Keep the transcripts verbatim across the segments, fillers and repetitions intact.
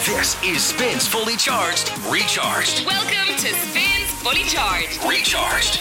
This is Spins Fully Charged, Recharged. Welcome to Spins Fully Charged, Recharged.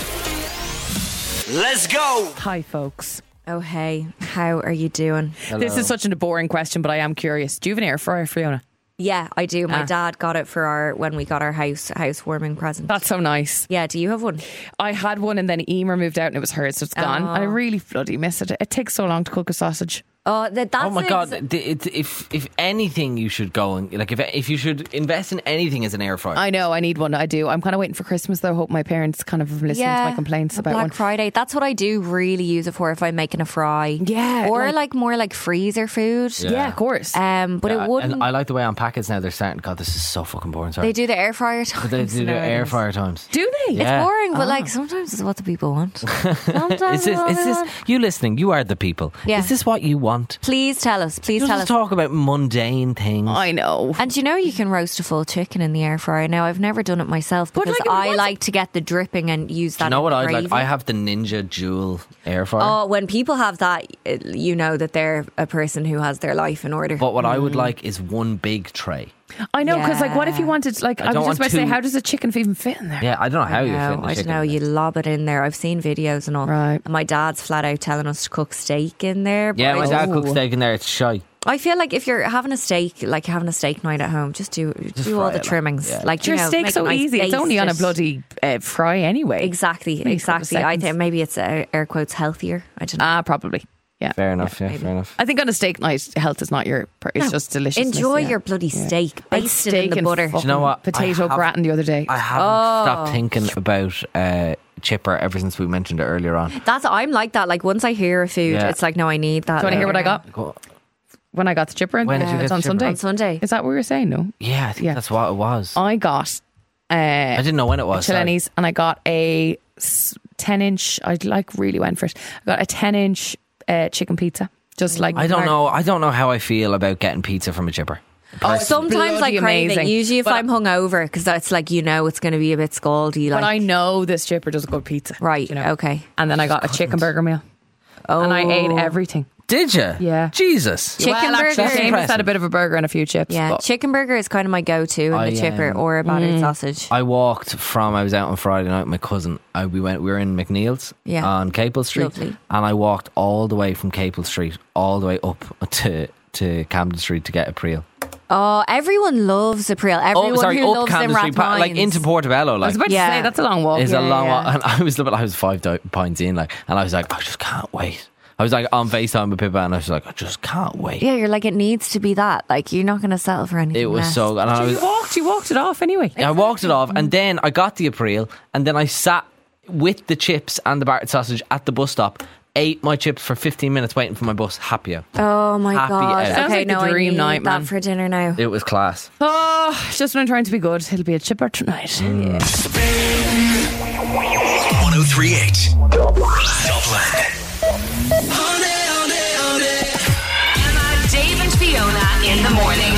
Let's go. Hi, folks. Oh, hey. How are you doing? Hello. This is such a boring question, but I am curious. Do you have an air fryer, Fiona? Yeah, I do. My Ah. dad got it for our when we got our house housewarming present. That's so nice. Yeah, do you have one? I had one and then Emer moved out and it was hers, so it's gone. Oh. I really bloody miss it. It takes so long to cook a sausage. Oh, that, that's Oh my ex- god! The- it- If if anything, you should go and like if if you should invest in anything as an air fryer. I know, I need one. I do. I'm kind of waiting for Christmas though. I hope my parents kind of listen yeah, to my complaints a about Black one. Friday. That's what I do really use it for if I'm making a fry. Yeah, or like- like, more like freezer food. Yeah. Yeah, of course. Um, but Yeah, it wouldn't. And I like the way on packets now. They're starting. God, this is so fucking boring. Sorry. They do the air fryer times. But they do the nowadays. air fryer times. do they? Yeah. It's boring, but Ah. like sometimes it's what the people want. Sometimes Is this it's what is they this want. you listening? You are the people. Yeah. Is this what you want? Please tell us. Please You tell just us. talk about mundane things. I know. And you know you can roast a full chicken in the air fryer. Now I've never done it myself But, because like, if I what's- like to get the dripping and use that. Do you know what in I gravy. like? I have the Ninja Jewel air fryer. Oh, when people have that, it- you know that they're a person who has their life in order. But what I Mm. would like is one big tray. I know, because like, what if you Yeah. wanted, like, I I, don't was just about want to say, two- how does a chicken even fit in there? Yeah, I don't know how you fit No, in the I don't chicken. know. You lob it in there. I've seen videos and all. Right. And my dad's flat out telling us to cook steak in there. but Yeah, I my just- dad cooks steak in there. It's shy. I feel like if you're having a steak, like having a steak night at home, just do do all fry the it, like, trimmings. yeah. Like, Your you know, steak's make so a nice easy. It's only on a baste. bloody uh, fry anyway. Exactly, Makes a couple exactly. I seconds. think maybe it's uh, air quotes healthier. I don't know. Ah, probably. Yeah. Fair enough. Yeah, maybe. fair enough. I think on a steak night, health is not your. It's No. just delicious. Enjoy your bloody steak. I had Baste it in steak the and butter. fucking Do you know what? Potato I have- gratin the other day. I haven't Oh. stopped thinking about uh, chipper ever since we mentioned it earlier on. That's I'm like that. Like once I hear a food, Yeah. it's like no, I need that. Do you want to hear what I later. got when I got the chipper? When did you it's get on the chipper? Sunday. On Sunday. Is that what we were saying? No, Yeah, I think Yeah. that's what it was. I got. Uh, I didn't know when it was. sorry. Chilenis, and I got a s- ten inch. I like really went for it. I got a ten inch uh, chicken pizza. Just like I don't know. I don't know how I feel about getting pizza from a chipper. Oh, sometimes I bloody crave it. amazing. Usually, if But- I'm hungover, because that's like you know it's going to be a bit scaldy. Like But I know this chipper does a good pizza. right, you know. okay. And then I got a chicken burger meal, Oh, and I ate everything. Did you? Yeah. Jesus. Chicken well, actually, burger. Seamus impressive. had a bit of a burger and a few chips. Yeah, but chicken burger is kind of my go-to in I, the chipper um, or a battered Mm. sausage. I walked from. I was out on Friday night with my cousin. I, we went. We were in McNeil's Yeah. on Capel Street, Lovely. and I walked all the way from Capel Street all the way up to to Camden Street to get a Priel. Oh, everyone loves a Priel. Everyone oh, sorry, who up loves Camden them Street, pa- like Rathmines. into Portobello. I Like was about Yeah. to say that's a long walk. It's Yeah, a long yeah. walk, and I was I was five do- pints in, like, and I was like, I just can't wait. I was like on FaceTime with Pippa, and I was like, I just can't wait. Yeah, you're like it needs to be that. Like you're not going to settle for anything. It was less. so, and I You was, walked. You walked it off anyway. I walked it off, and then I got the April, and then I sat with the chips and the battered sausage at the bus stop, ate my chips for fifteen minutes waiting for my bus. Happy out. Oh my Happy god! out. Sounds Okay, like the no, I dream need night, that man. for dinner now. It was class. Oh, just when I'm trying to be good, it'll be a chipper tonight. Mm. one oh three point eight Dublin. Emma, Dave and Fiona in the morning.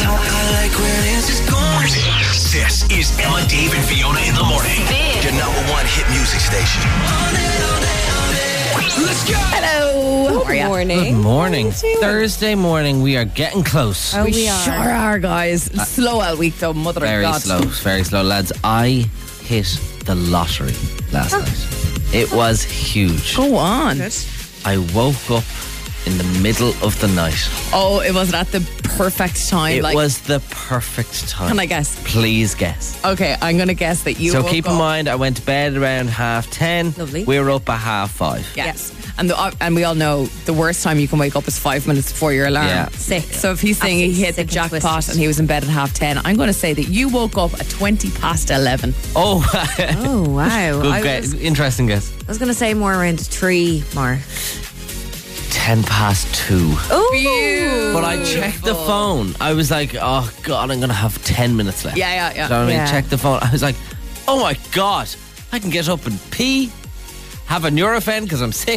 This is Emma, Dave, and Fiona in the morning. Spin. Your number one hit music station. Let's go. Hello. How are you? Good morning. Thursday morning. We are getting close. Oh, We, we are. sure are, guys. Slow all week, though. Mother Very of God. slow, very slow, lads. I hit the lottery last night. It was huge. Go on. I woke up in the middle of the night. Oh, it was at the perfect time. It like, was the perfect time. Can I guess? Please guess. Okay, I'm going to guess that you. so woke keep in up- mind, I went to bed around half ten. Lovely. We were up at half five. Yes. And the, uh, and we all know the worst time you can wake up is five minutes before your alarm. Yeah. Sick. So if he's saying he Absolutely hit the sick and jackpot twisted. and he was in bed at half ten, I'm going to say that you woke up at twenty past eleven. Oh, Oh wow! good I guess. was, Interesting guess. I was going to say more around three more. Ten past two. Oh, But I checked the phone. I was like, oh God, I'm going to have ten minutes left. Yeah, yeah, yeah. You know what I mean? Yeah. Check the phone. I was like, oh my God, I can get up and pee, have a Nurofen because I'm sick,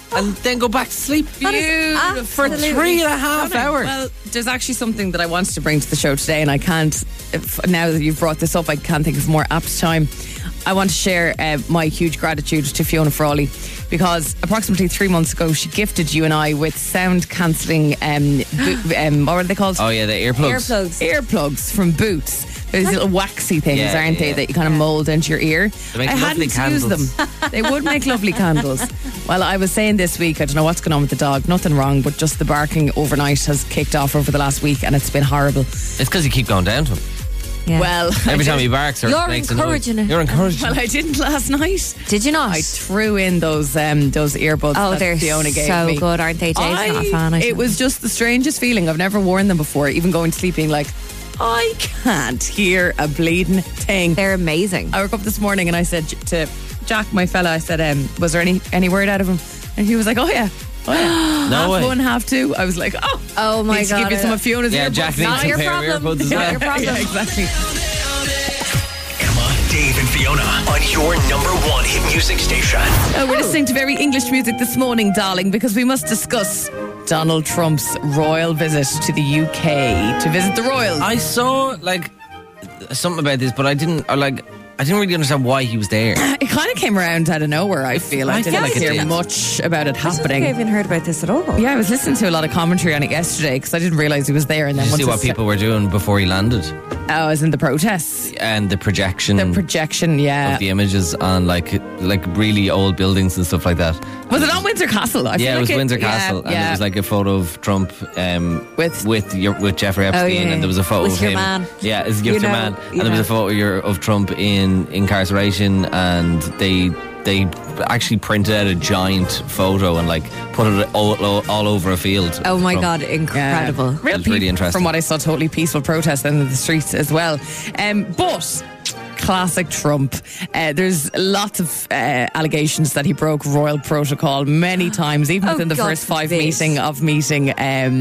and then go back to sleep That is Beautiful. for absolutely three and a half stunning. hours. Well, there's actually something that I wanted to bring to the show today, and I can't, if, now that you've brought this up, I can't think of a more apt time. I want to share uh, my huge gratitude to Fiona Frawley, because approximately three months ago, she gifted you and I with sound cancelling, um, bo- um, what are they called? Oh yeah, the earplugs. Earplugs. Earplugs from Boots. Those little waxy things, Yeah, aren't they, yeah. that you kind of mould into your ear. They make I lovely hadn't used candles. them. They would make lovely candles. Well, I was saying this week, I don't know what's going on with the dog. Nothing wrong, but just the barking overnight has kicked off over the last week, and it's been horrible. It's because you keep going down to him. Yeah. Well, I Every did- time he barks, or You're makes a noise. encouraging it. You're encouraging Well, it. I didn't last night. Did you not? I threw in those um, those earbuds Oh, that they're Fiona gave so me. good, aren't they? Jay's not a fan. I it think. was just the strangest feeling. I've never worn them before. Even going to sleep being like, I can't hear a bleeding thing. They're amazing. I woke up this morning and I said to Jack, my fella, I said, um, was there any any word out of him? And he was like, oh yeah. Oh, yeah. No half way. one, half two. I was like, oh, Oh my need to God. give you some of Fiona's Yeah, earbuds. Jack needs Not some your pair of problem. earbuds as Not well. your problem. Yeah, exactly. Emma, Dave, and Fiona on your number one hit music station. Oh, we're listening to very English music this morning, darling, because we must discuss Donald Trump's royal visit to the U K to visit the royals. I saw like something about this, but I didn't. I like. I didn't really understand why he was there. It kind of came around out of nowhere, I feel. I, I didn't feel like it hear did. much about it I don't think happening. I even heard about this at all. Yeah, I was listening to a lot of commentary on it yesterday because I didn't realise he was there. And then Did you once see what it people were doing before he landed, Oh, as in the protests, and the projection the projection. Yeah, of the images on like like really old buildings and stuff like that. was it on Windsor Castle? I feel Yeah, it like was Windsor yeah, Castle, and yeah. there was like a photo of Trump um, With- with your, with Jeffrey Epstein, Oh, yeah, and there was a photo with of your him. man. Yeah, it's You gift your know, man, you and there was a know. photo of, your, of Trump in incarceration, and they they actually printed out a giant photo and like put it all, all over a field. Oh my Trump. God, Yeah. incredible. Real It was really peace- interesting. From what I saw, totally peaceful protest in the streets as well. Um, but classic Trump. Uh, there's lots of uh, allegations that he broke royal protocol many times, even Oh, within the God first five forbid. meeting of meeting.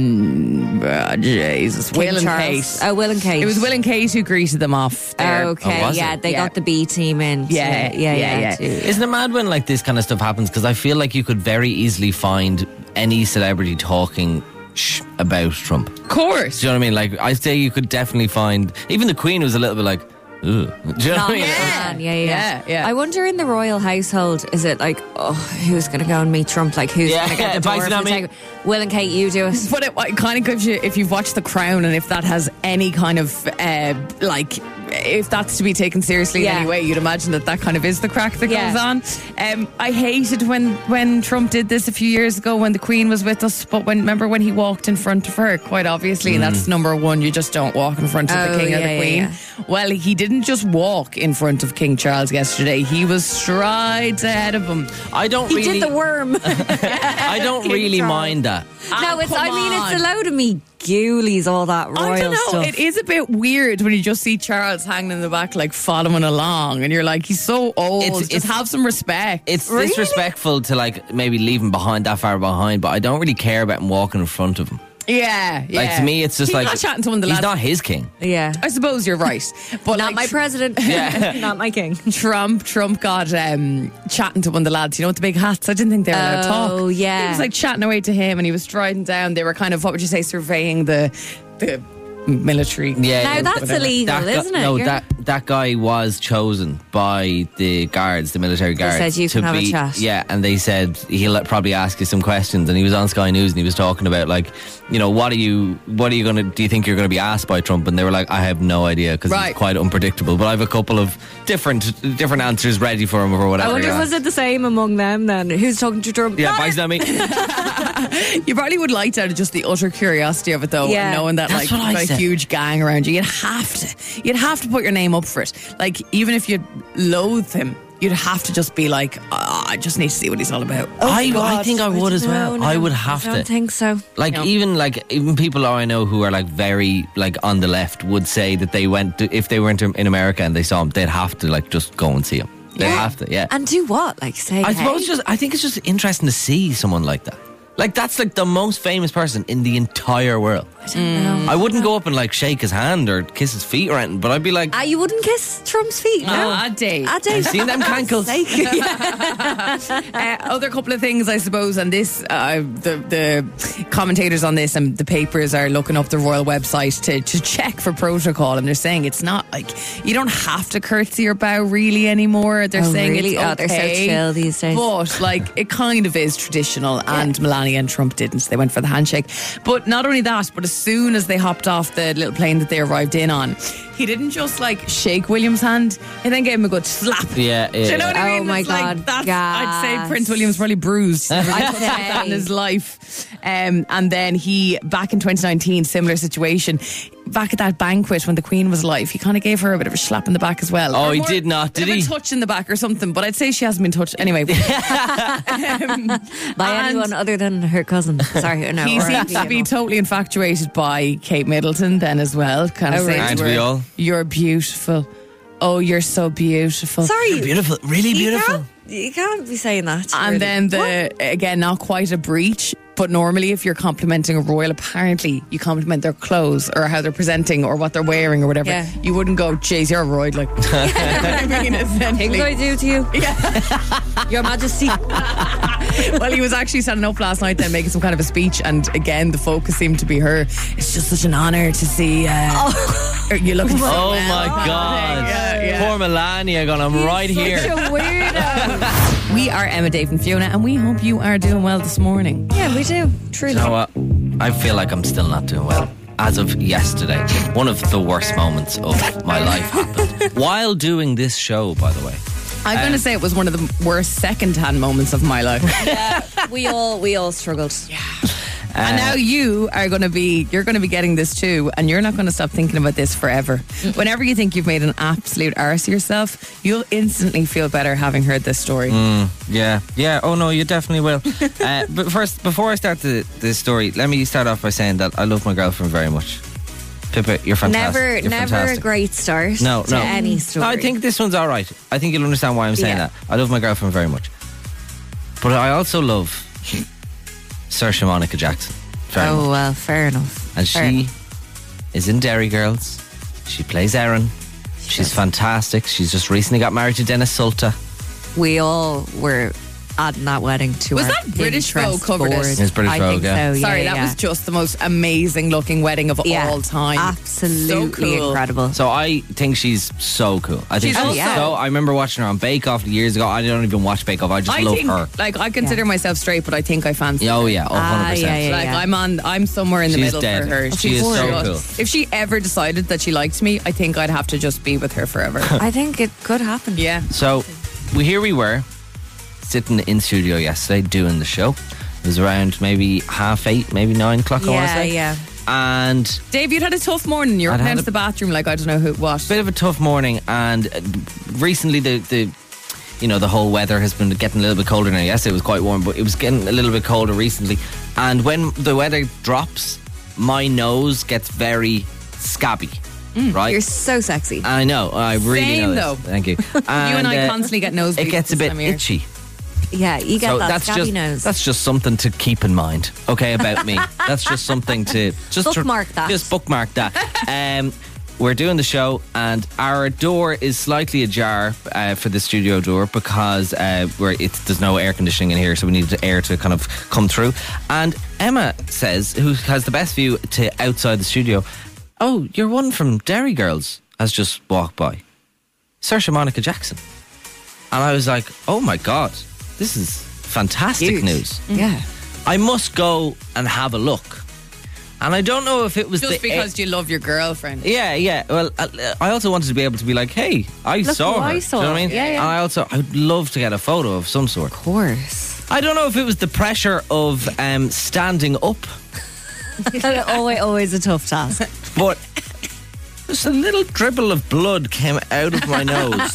Um, uh, Jesus, King Will and Charles. Kate. Oh, Will and Kate. It was Will and Kate who greeted them off there. Okay, Oh, was yeah, it? they Yeah. got the B team in. to- Yeah, yeah, yeah, yeah. yeah. to- Isn't it mad when like this kind of stuff happens? Because I feel like you could very easily find any celebrity talking sh- about Trump. Of course. Do you know what I mean? Like, I say you could definitely find. Even the Queen was a little bit like, ugh. Do you know what I Not mean? man. Yeah, yeah, Yeah, yeah. I wonder in the royal household, is it like, oh, who's going to go and meet Trump? Like, who's Yeah, going to get the advice door on of the me. table? Will and Kate, you do it. But it, it kind of gives you, if you've watched The Crown and if that has any kind of, uh, like, if that's to be taken seriously Yeah. in any way, you'd imagine that that kind of is the crack that Yeah. goes on. Um, I hated when, when Trump did this a few years ago when the Queen was with us, but when remember when he walked in front of her, quite obviously, and that's number one, you just don't walk in front of Oh, the King or yeah, the yeah, Queen. yeah. Well, he didn't just walk in front of King Charles yesterday, he was strides ahead of him. I don't He really. did the worm. I don't King really Charles. mind that. no, it's. come I mean, on. it's allowed to me ghoulies, all that royal I don't know. stuff. It is a bit weird when you just see Charles hanging in the back, like following along, and you're like, he's so old. It's- just it's- have some respect. It's Really? disrespectful to like maybe leave him behind that far behind, but I don't really care about him walking in front of him. yeah, yeah. Like to me, it's just he's like not chatting to one of the he's lads. not his king. yeah. I suppose you're right, but Not like, my president. Yeah. Not my king. Trump, Trump got um, chatting to one of the lads, you know, with the big hats. I didn't think they were allowed to talk. Oh, yeah. He was like chatting away to him, and he was striding down. They were kind of, what would you say, surveying the the military. Yeah, Now yeah, that's whatever. illegal, That guy- isn't it? No, You're- that that guy was chosen by the guards, the military guards. said you to can have a be, chat. Yeah, and they said he'll probably ask you some questions. And he was on Sky News and he was talking about like, you know, what are you, what are you gonna? Do you think you're going to be asked by Trump? And they were like, I have no idea because Right. he's quite unpredictable. But I have a couple of different different answers ready for him or whatever. I wonder, yeah. was it the same among them then? Who's talking to Trump? Yeah, Not Bison on me. You probably would like to out of just the utter curiosity of it, though, Yeah. and knowing that That's like what I you've got a said. huge gang around you. You'd have to, you'd have to put your name up for it. Like even if you loathe him, you'd have to just be like, oh, I just need to see what he's all about. I, I think I would as well. No, no, I would have I don't to. think so. Like No. even like even people I know who are like very like on the left would say that they went to, if they went to, in America and they saw him, they'd have to like just go and see him. They Yeah. have to, yeah. And do what? Like say, I suppose hey? just I think it's just interesting to see someone like that. Like, that's like the most famous person in the entire world. I don't know. I wouldn't go up and like shake his hand or kiss his feet or anything, but I'd be like, Ah, you wouldn't kiss Trump's feet, no? Ah, Dave. Ah, Dave. I've seen them cankles. Uh, other couple of things, I suppose, on this, uh, the the commentators on this and the papers are looking up the royal website to, to check for protocol, and they're saying it's not like you don't have to curtsy or bow really anymore. They're Oh, saying really? it's okay, Oh, they're so chill these days. but like it kind of is traditional, and Melania and Trump didn't. They went for the handshake. But not only that, but as soon as they hopped off the little plane that they arrived in on, he didn't just like shake William's hand, he then gave him a good slap. Yeah, yeah. Do you know what I Oh mean? my It's like, God, that's, gas. I'd say Prince William's probably bruised. I'd I'd say that in say. his life. Um, and then he, back in twenty nineteen, similar situation. Back at that banquet when the Queen was alive, he kind of gave her a bit of a slap in the back as well. Oh, Or he more- did not, bit did of he? A touch in the back or something, but I'd say she hasn't been touched anyway. um, By and anyone other than her cousin. Sorry, no. He or seems to be Fiona. totally infatuated by Kate Middleton then as well. Kind of Oh, saying really? to Aren't we her, all? "You're beautiful. Oh, you're so beautiful." Sorry. Beautiful, really You beautiful. can't, you can't be saying that. And really. then the again, not quite a breach, but normally if you're complimenting a royal, apparently you compliment their clothes or how they're presenting or what they're wearing or whatever. Yeah. You wouldn't go, "Jeez, you're a royal." Like, I mean, Things I essentially. do to you. Your Majesty. Well, he was actually standing up last night then making some kind of a speech, and again the focus seemed to be her. It's just such an honour to see uh, you looking so Oh well. my God. Yeah, yeah. Poor Melania going, I'm right Such here. a weirdo. We are Emma, Dave and Fiona, and we hope you are doing well this morning. Yeah, we do. Truly. You know what? I feel like I'm still not doing well. As of yesterday, one of the worst moments of my life happened while doing this show, by the way. I'm going to say it was one of the worst second-hand moments of my life. Yeah, we all we all struggled. And now you are going to be, you're going to be getting this too, and you're not going to stop thinking about this forever. Whenever you think you've made an absolute arse of yourself, you'll instantly feel better having heard this story. Yeah, yeah. Oh no, you definitely will. uh, but first, before I start the, the story, let me start off by saying that I love my girlfriend very much. Pippa, you're fantastic. Never, You're never fantastic. a great start No, to no. any story. I think this one's all right. I think you'll understand why I'm saying Yeah. that. I love my girlfriend very much, but I also love Saoirse Monica Jackson very Oh much. well, fair enough. And Fair she enough. is in Derry Girls. She plays Erin. She's fantastic. She's just recently got married to Dennis Sulta. We all were at that wedding to Was our that British Vogue interest covered it? board. It's British I Vogue, think yeah. so. Yeah, Sorry, that yeah. was just the most amazing looking wedding of Yeah, all time. absolutely So cool. incredible. So I think she's so cool. I think She's she's, also- yeah. so. I remember watching her on Bake Off years ago. I don't even watch Bake Off. I just I love think, her. like, I consider Yeah. myself straight, but I think I fancy Oh her. yeah, oh, one hundred Ah, percent. yeah, yeah. Like I'm on, I'm somewhere in the She's middle dead. for her. She is She's so good. cool. If she ever decided that she liked me, I think I'd have to just be with her forever. I think it could happen. Yeah. So we here we were sitting in studio yesterday doing the show. It was around maybe half eight, maybe nine o'clock. I want to Yeah, say. yeah. And Dave, you'd had a tough morning. You're I'd up had down a- to the bathroom like I don't know who what. bit of a tough morning, and uh, recently the the you know the whole weather has been getting a little bit colder now. Yes, it was quite warm, but it was getting a little bit colder recently. And when the weather drops, my nose gets very scabby. Right, You're so sexy. I know. I really Same, know this. though. Thank you. You and I uh, constantly get nosebleeds. It gets a this bit time of year. itchy. yeah, you get So that that's scabby just nose. that's just something to keep in mind. Okay, about me. That's just something to just tr- Bookmark that. Just bookmark that. Um, we're doing the show, and our door is slightly ajar uh, for the studio door because uh, we're, it, there's no air conditioning in here, so we need the air to kind of come through. And Emma says, who has the best view to outside the studio, "Oh, you're one from Derry Girls," has just walked by. Saoirse Monica Jackson. And I was like, oh my God, this is fantastic Huge. news. Yeah. I must go and have a look. And I don't know if it was Just the because you love your girlfriend. yeah, yeah. Well, uh, I also wanted to be able to be like, hey, I Look saw who her. I Do saw. you know what I mean? Yeah, yeah. And I also, I would love to get a photo of some sort. Of course. I don't know if it was the pressure of um, standing up, always, always a tough task. but just a little dribble of blood came out of my nose.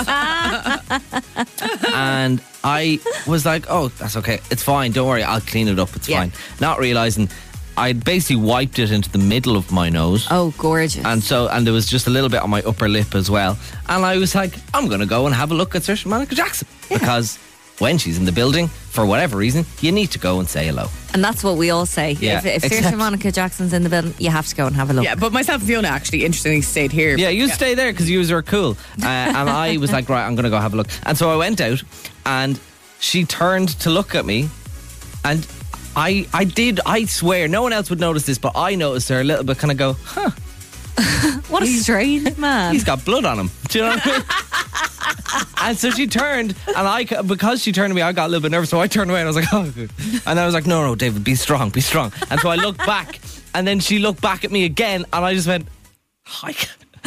And I was like, oh, that's okay. It's fine. Don't worry. I'll clean it up. It's Yeah. fine. Not realizing I'd basically wiped it into the middle of my nose. Oh, gorgeous. And so, and there was just a little bit on my upper lip as well. And I was like, I'm going to go and have a look at Saoirse Monica Jackson. Because when she's in the building, for whatever reason, you need to go and say hello. And that's what we all say. Yeah, if if except- Saoirse Monica Jackson's in the building, you have to go and have a look. Yeah, but myself and Fiona actually interestingly stayed here. Yeah, you stay there because you were cool. Uh, and I was like, right, I'm going to go have a look. And so I went out and she turned to look at me and I I did, I swear, no one else would notice this, but I noticed her a little bit kind of go, huh. What a strange man. He's got blood on him. Do you know what I mean? And so she turned, and I, because she turned to me, I got a little bit nervous, so I turned away and I was like, oh, good. And I was like, no, no, David, be strong, be strong. And so I looked back, and then she looked back at me again, and I just went, hi.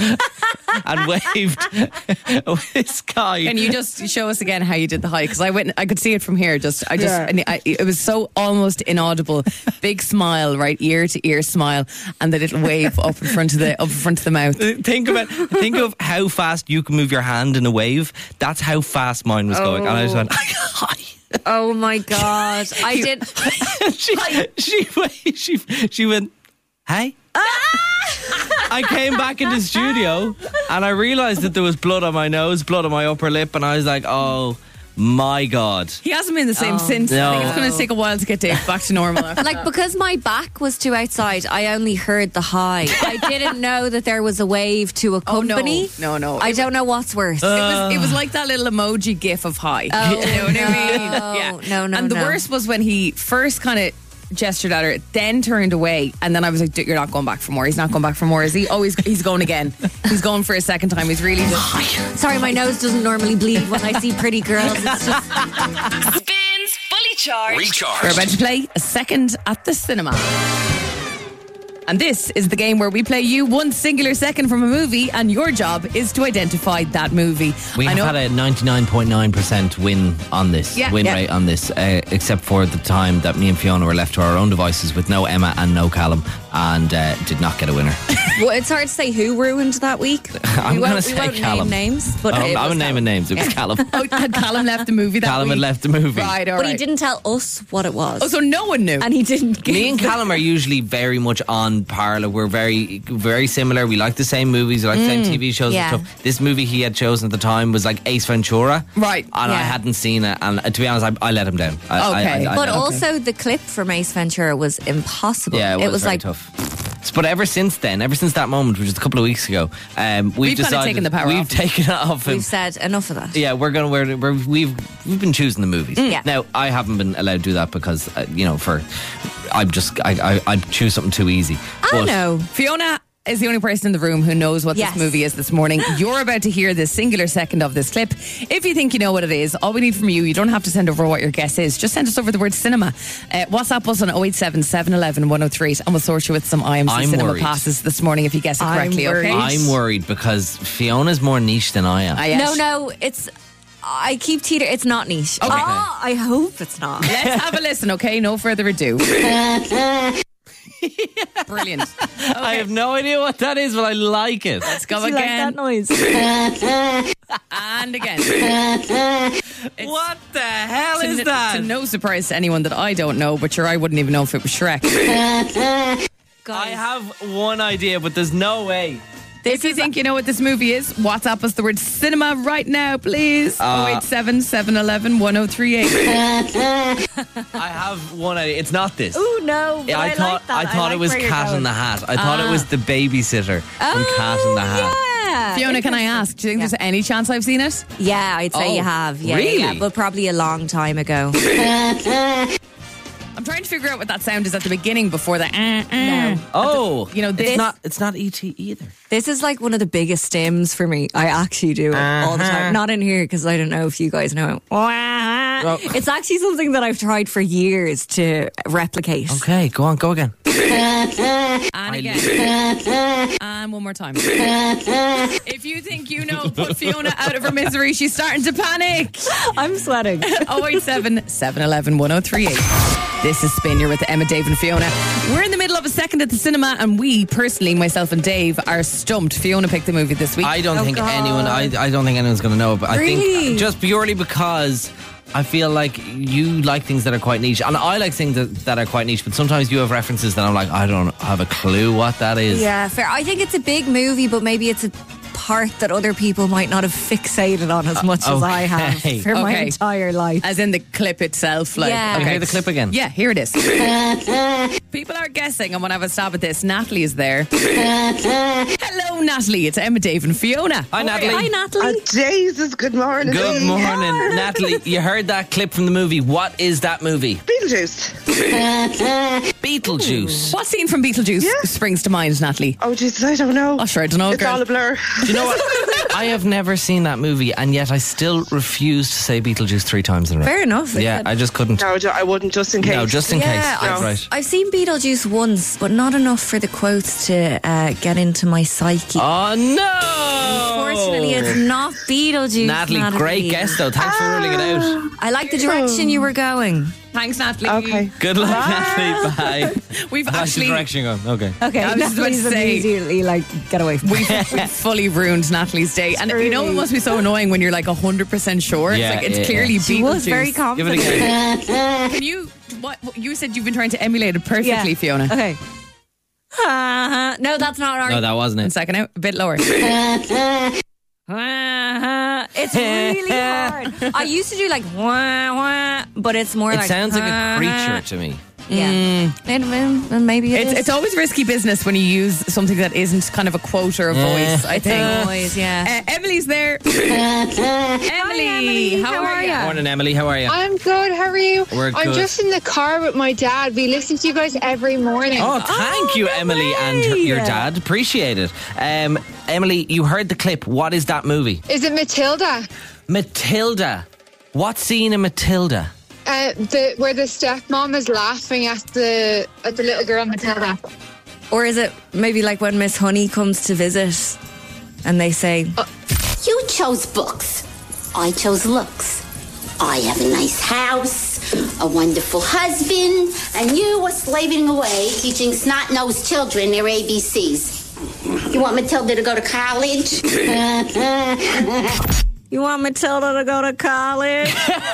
And waved with this guy. Can you just show us again how you did the high? Because I went, I could see it from here. Just, I just, and I, it was so almost inaudible. Big smile, right, ear to ear smile, and the little wave up in front of the up in front of the mouth. Think about, think of how fast you can move your hand in a wave. That's how fast mine was going, and I just went, hi. Oh my God. I did. she, she, she, she went, hey. I came back in the studio and I realised that there was blood on my nose, blood on my upper lip, and I was like, oh my God. He hasn't been the same since. No. I think it's going to take a while to get Dave back to normal. after Like, that. because my back was to outside, I only heard the high. I didn't know that there was a wave to accompany. No, no, no. I It don't know what's worse. It was, it was like that little emoji gif of high. Oh, you know what no. I mean? Yeah. No, no, And the no. worst was when he first kind of gestured at her, then turned away, and then I was like, "Dude, you're not going back for more. He's not going back for more, is he? Oh, he's, he's going again. He's going for a second time. He's really just... Sorry, my nose doesn't normally bleed when I see pretty girls. It's just Spins Fully Charged. Recharge. We're about to play a second at the cinema. And this is the game where we play you one singular second from a movie, and your job is to identify that movie. We I have know- had a ninety-nine point nine percent win on this, Yeah, win yeah. rate on this, uh, except for the time that me and Fiona were left to our own devices with no Emma and no Callum, and uh, did not get a winner. well, it's hard to say who ruined that week. I'm we gonna won't, say we won't Callum. name names, but I'm, it I'm was naming Callum. names. It was Callum. Oh, had Callum left the movie that Callum week? had left the movie. Right, all But right. he didn't tell us what it was. Oh, so no one knew. and he didn't give Me and Callum are usually very much on par. We're very, very similar. We like the same movies. We like the same T V shows yeah. and stuff. This movie he had chosen at the time was like Ace Ventura. Right, And I yeah. hadn't seen it. And uh, to be honest, I, I let him down. I, I- Okay. I, I, But let him- also the clip from Ace Ventura was impossible. Yeah, it was, very like tough. But ever since then, ever since that moment, which was a couple of weeks ago, um, we've, We've kinda decided taken the power we've off. taken it off him. we've said enough of that. Yeah, we're gonna we're, we're we've we've been choosing the movies. Yeah. Now I haven't been allowed to do that because uh, you know for I'm just I I, I choose something too easy. I But know. Fiona is the only person in the room who knows what Yes. this movie is this morning. You're about to hear the singular second of this clip. If you think you know what it is, all we need from you, you don't have to send over what your guess is. Just send us over the word cinema. Uh, WhatsApp us on oh eight seven, seven one one, one oh three eight and we'll sort you with some I M C I'm cinema worried. passes this morning if you guess it I'm correctly, worried. okay? I'm worried because Fiona's more niche than I am. Ah, yes. No, no, it's. I keep teeter. It's not niche. Okay. Oh, I hope it's not. Let's have a listen, okay? No further ado. Brilliant. I have no idea what that is, but I like it. Let's go Do you like again. that noise? And again. What the hell To is n- that? To no surprise to anyone that I don't know, but sure, I wouldn't even know if it was Shrek. I have one idea, but there's no way. If you think you know what this movie is, WhatsApp us the word cinema right now, please. Uh, oh eight seven, seven one one, one oh three eight. I have one idea. It's not this. Ooh, no. But Yeah, I, I, thought like that. I thought like it was where you're Cat in going. the Hat. I thought it was the babysitter from Cat in the Hat. Oh, Yeah. Fiona, can I Interesting. ask, do you think Yeah. there's any chance I've seen it? Yeah, I'd say Oh, you have. Yeah, really? yeah, but probably a long time ago. I'm trying to figure out what that sound is at the beginning before the uh, uh. No. Oh, You know, it's this- not. It's not E T either. This is like one of the biggest stims for me. I actually do it all the time. Not in here because I don't know if you guys know it. It's actually something that I've tried for years to replicate. Okay, go on, go again. And again. And one more time. If you think you know, put Fiona out of her misery. She's starting to panic. I'm sweating. oh eight seven, seven one one, one oh three eight. This is Spin. You're with Emma, Dave and Fiona. We're in the middle of a second at the cinema and we, personally, myself and Dave, are stumped. Fiona picked the movie this week. I don't Oh, think God. anyone. I, I don't think anyone's going to know it. But I Really? think just purely because I feel like you like things that are quite niche, and I like things that, that are quite niche. But sometimes you have references that I'm like, I don't have a clue what that is. Yeah, fair. I think it's a big movie, but maybe it's a part that other people might not have fixated on as much as I have okay. for my Okay. entire life. As in the clip itself. Like, Yeah. Can you okay. hear the clip again? Yeah, here it is. People are guessing. I'm going to have a stab at this. Natalie is there. Hello, Natalie. It's Emma, Dave, and Fiona. Hi, Natalie. Hi, Natalie. Oh, Jesus, good morning. Good morning, Natalie. You heard that clip from the movie. What is that movie? Beetlejuice. Beetlejuice. What scene from Beetlejuice Yeah. springs to mind, Natalie? Oh, Jesus, I don't know. Oh, sure, I don't know, It's girl. all a blur. Do you know what? I have never seen that movie, and yet I still refuse to say Beetlejuice three times in a row. Fair enough. Yeah, I just couldn't. No, I wouldn't, just in case. No, just in Yeah, case. I've, Right. I've seen Beetlejuice once, but not enough for the quotes to uh, get into my psyche. Oh no! Unfortunately, it's not Beetlejuice. Natalie, great guess though. Thanks for ruling it out. I like the direction you were going. Thanks, Natalie. Okay. Good luck, Natalie. Bye. We've That's the actually direction you're going. Okay. Okay, I was just about to Natalie's say- immediately like, get away from me. We've, we've fully ruined Natalie's day. And you know, it must be so annoying when you're like one hundred percent sure. Yeah, It's like, it's yeah, clearly yeah. Beetlejuice. She was very Give it confident. again. Can you, what, what- you said you've been trying to emulate it perfectly, Fiona. Okay. Uh-huh. No, that's not our. No, that wasn't One it. second out, a bit lower. Uh-huh. It's really hard. I used to do like wah wah, but it's more It like sounds like a uh-huh. creature to me. Yeah, and, and maybe it It's, is. it's always risky business when you use something that isn't kind of a quote or a voice, I think. Always, yeah. Uh, Emily's there. Emily, Emily. how, How are are you? ya? Morning, Emily. How are you? I'm good. How are you? We're I'm good. just in the car with my dad. We listen to you guys every morning. Oh, thank you, no Emily, and her, way. your dad. Appreciate it. Um, Emily, you heard the clip. What is that movie? Is it Matilda? Matilda. What scene in Matilda? Uh, the where the stepmom is laughing at the at the little girl Matilda. Or is it maybe like when Miss Honey comes to visit, and they say, You chose books. I chose looks. I have a nice house, a wonderful husband, and you are slaving away teaching snot-nosed children their A B Cs. You want Matilda to go to college? "You want Matilda to go to college?"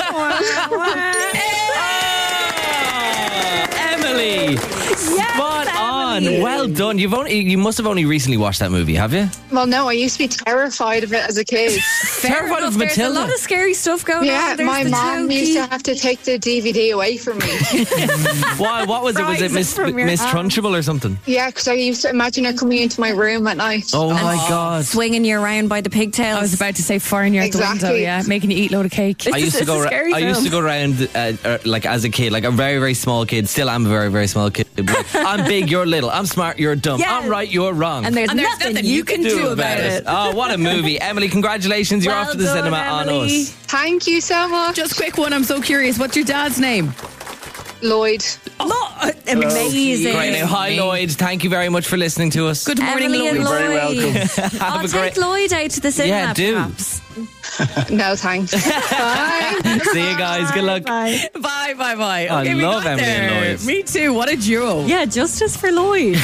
Emily, spot on. Emily. Well done. You've only you must have only recently watched that movie, have you? Well, no, I used to be terrified of it as a kid. Terrified of There's a Matilda. lot of scary stuff going Yeah, on. There's my the mom Toki. used to have to take the D V D away from me. Why? What was it? Was it Prize it Miss, from your Miss house. Trunchbull or something? Yeah, because I used to imagine her coming into my room at night. Oh my God. swinging you around by the pigtails. I was about to say firing you out the window, Exactly. yeah, making you eat a load of cake. I used to it's go. a Ra- scary I used film. to go around uh, uh, like as a kid, like a very very small kid. Still, am a very very small kid. Like, I'm big, you're little. I'm smart, you're dumb. Yes. I'm right, you're wrong. and there's, And there's nothing, nothing you can do about it. Oh, what a movie, Emily! Congratulations, you're Well off to the done, cinema on Emily. us. Thank you so much. Just quick one, I'm so curious. What's your dad's name? Lloyd. Oh, amazing. Great now, hi Lloyd. Thank you very much for listening to us. Good morning, Emily and Lloyd. Lloyd. Have I'll a take great. Lloyd out to the cinema. Yeah, do. Perhaps. No, thanks. Bye. See you guys. Good luck. Bye. Bye, bye, bye. I Okay, we love got Emily and there. Lloyd. Me too. What a duo. Yeah, justice for Lloyd.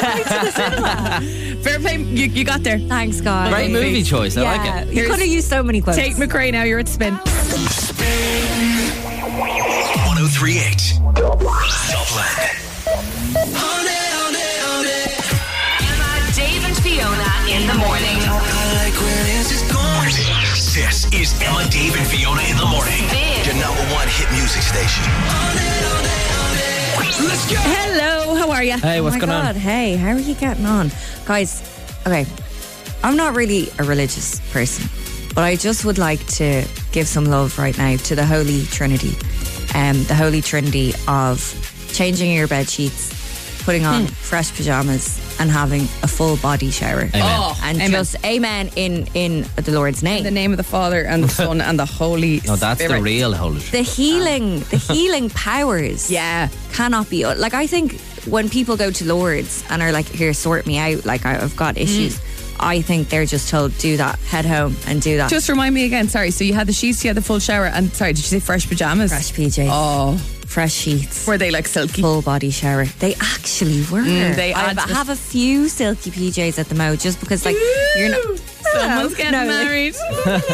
Fair play. You, you got there. Thanks, guys. Great movie choice. I Yeah, like it. you Here's- could have used so many quotes. Tate McRae now. You're at Spin. one oh three point eight Dublin. Emma, Dave, and Fiona in the morning. This is Emma, Dave, and Fiona in the morning. Spin. Your number one hit music station. Let's go. Hello. How are you? Hey, what's oh my going God, on? hey, how are you getting on? Guys, okay, I'm not really a religious person, but I just would like to give some love right now to the Holy Trinity. Um, the Holy Trinity of changing your bed sheets, putting on fresh pajamas, and having a full body shower. Amen. Oh, And amen. just amen in, in the Lord's name. In the name of the Father and the Son and the Holy No, that's Spirit. the real Holy. the healing, the healing powers. Yeah. Cannot be like I think when people go to Lourdes and are like, here, sort me out, like I- I've got issues, I think they're just told, do that, head home and do that. Just remind me again. Sorry. So you had the sheets, you had the full shower, and sorry, did you say fresh pajamas? fresh P Js, Oh, fresh sheets, were they like silky? full body shower. They actually were. Mm, they I add to the- have a few silky P Js at the moment just because like you're not Someone's getting No, like- married.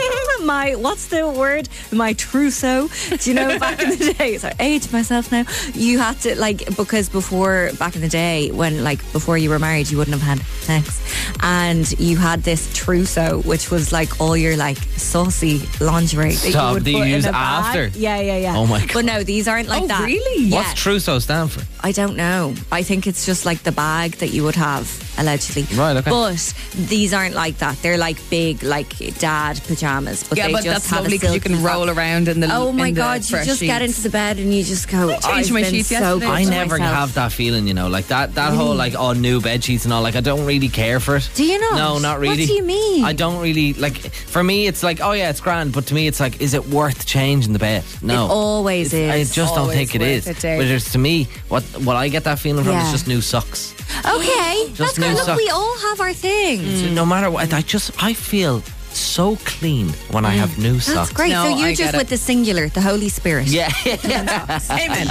my, what's the word? My trousseau. Do you know, back in the day, so I age myself now. You had to, like, because before, back in the day, when, like, before you were married, you wouldn't have had sex. And you had this trousseau, which was like all your, like, saucy lingerie. that Stop, you would that you put in use a bag. after? Yeah, yeah, yeah. Oh my God. But no, these aren't like Oh, that. really? Yeah. What's trousseau stand for? I don't know. I think it's just like the bag that you would have, allegedly. Right, okay. But these aren't like that. They're like big, like dad pajamas. But Yeah, they but just that's have lovely a because you silky can roll top. around in the Oh my in the God, you fresh just get sheets. into the bed and you just go, I changed I've my been sheets so yesterday. good I to never myself. have that feeling, you know, like that that whole like oh new bed sheets and all. Like I don't really care for it. Do you not? No, not really. What do you mean? I don't really like. For me, it's like oh yeah, it's grand. But to me, it's like, is it worth changing the bed? No, It always It's- I is. just don't Always think it worth is. it, Dave. Whereas to me, what what I get that feeling from Yeah. is just new socks. Okay, that's Just good. new Look, socks. we all have our things. So no matter what, I just I feel so clean when I have new That's socks. great. No, so you're I just get it. with the singular, the Holy Spirit. Yeah. Amen.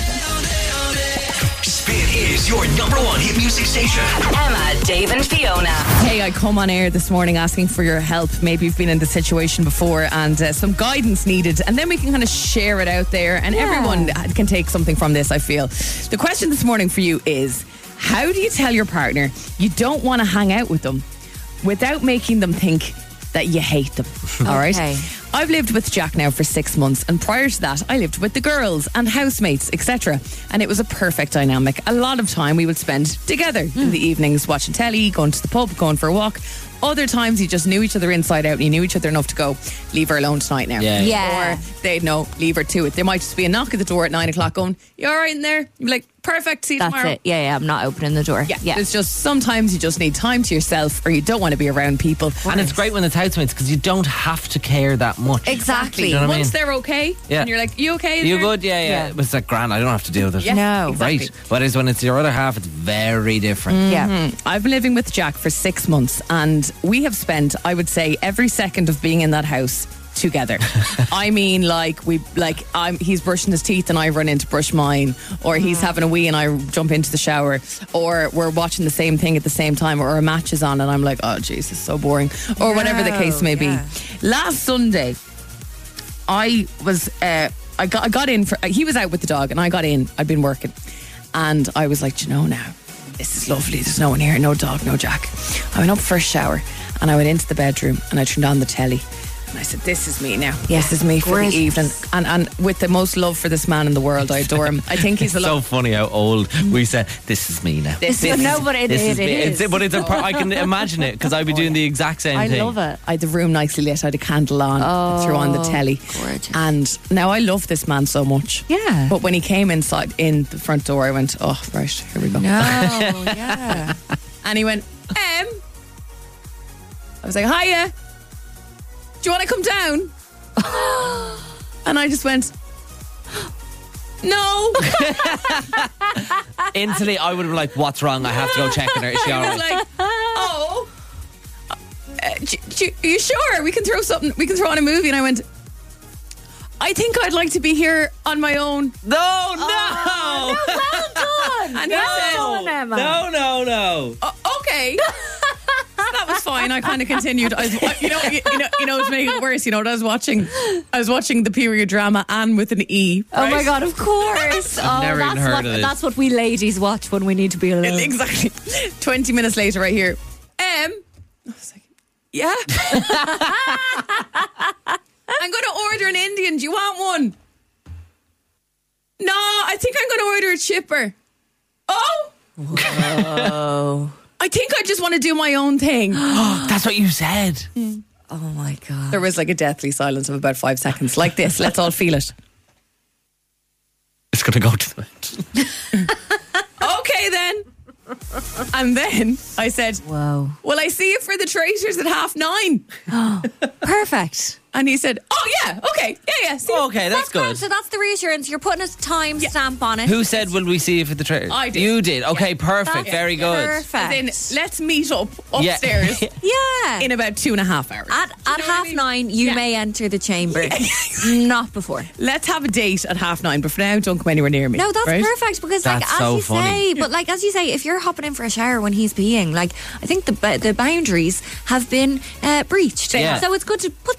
Spin is your number one hit music station. Emma, Dave, and Fiona. Hey, I come on air this morning asking for your help. Maybe you've been in the situation before and uh, some guidance needed, and then we can kind of share it out there, and everyone can take something from this, I feel. The question this morning for you is, how do you tell your partner you don't want to hang out with them without making them think that you hate them? All right. Okay. I've lived with Jack now for six months, and prior to that, I lived with the girls and housemates, et cetera. And it was a perfect dynamic. A lot of time we would spend together in the evenings, watching telly, going to the pub, going for a walk. Other times you just knew each other inside out, and you knew each other enough to go, leave her alone tonight now. Yeah. Yeah. Or they'd know, leave her to it. There might just be a knock at the door at nine o'clock going, you all right in there? You'd be like, perfect, see you That's tomorrow. it. Yeah, yeah, I'm not opening the door. Yeah, It's just sometimes you just need time to yourself, or you don't want to be around people. And it's great when it's housemates because you don't have to care that much. Exactly. You know what I Once mean? they're okay, Yeah. and you're like, you okay? in You there? good? Yeah, yeah. Yeah. But it's like grand. I don't have to deal with it. Yeah, No. exactly. Right. Whereas when it's your other half, it's very different. Yeah. I've been living with Jack for six months, and we have spent, I would say, every second of being in that house together. I mean, like we, like I'm. He's brushing his teeth, and I run in to brush mine, or he's having a wee, and I jump into the shower, or we're watching the same thing at the same time, or a match is on, and I'm like, oh, jeez, this is so boring, or whatever the case may be. yeah. Last Sunday, I was. Uh, I got. I got in for. He was out with the dog, and I got in. I'd been working, and I was like, "Do you know now, this is lovely. There's no one here, no dog, no Jack." I went up for a shower, and I went into the bedroom, and I turned on the telly, and I said, "This is me now. Yeah, This is me for gorgeous. the evening." And and with the most love for this man in the world, I adore him. I think he's the It's so love. funny how old we said, this is me now. This is- No, but it- this it me. is. It's, but it's a pro- I can imagine it because I'd be doing the exact same I thing. love it. I had the room nicely lit. I had a candle on. I threw on the telly. gorgeous. And now I love this man so much. Yeah. But when he came inside in the front door, I went, "Oh, right, here we go." No, yeah. And he went, "Em." I was like, "Hiya. Do you want to come down?" And I just went, "No." Instantly, I would have been like, what's wrong? I have to go check on her. Is she all I was right? like, "Oh, uh, j- j- are you sure we can throw something? We can throw on a movie?" And I went, "I think I'd like to be here on my own." No, no. Well done. And he well said, done, Emma. No, no, no. "Oh, okay." That was fine. I kind of continued. I was, you know, you, you know, you know, to make it worse, you know what I was watching? I was watching the period drama Anne with an E. Oh my right? God! Of course. oh, never even that's heard what of this. that's what we ladies watch when we need to be alone. Exactly. Twenty minutes later, right here. Um, I was like, yeah. I'm going to order an Indian. Do you want one? No, I think I'm going to order a chipper. Oh. Oh. I think I just want to do my own thing. That's what you said. Oh my God. There was like a deathly silence of about five seconds. Like this. Let's all feel it. It's going to go to the Okay, then. And then I said, Whoa. "Will I see you for the traitors at half nine?" Perfect. And he said, "Oh, yeah, okay. Yeah, yeah. See you." Okay, that's, grand. good. So that's the reassurance. You're putting a time stamp on it. Who said, will we see you for the trailer? I did. You did. Okay, perfect. That's Very good. Perfect. As in, let's meet up Yeah. upstairs yeah. in about two and a half hours. At, Do you at know what I half mean? nine, you Yeah. may enter the chamber. Not before. Let's have a date at half nine, but for now, don't come anywhere near me. No, that's right? perfect because, like, That's as so you funny. say, but like as you say, if you're hopping in for a shower when he's peeing, like I think the ba- the boundaries have been uh, breached. Yeah. So it's good to put them back up.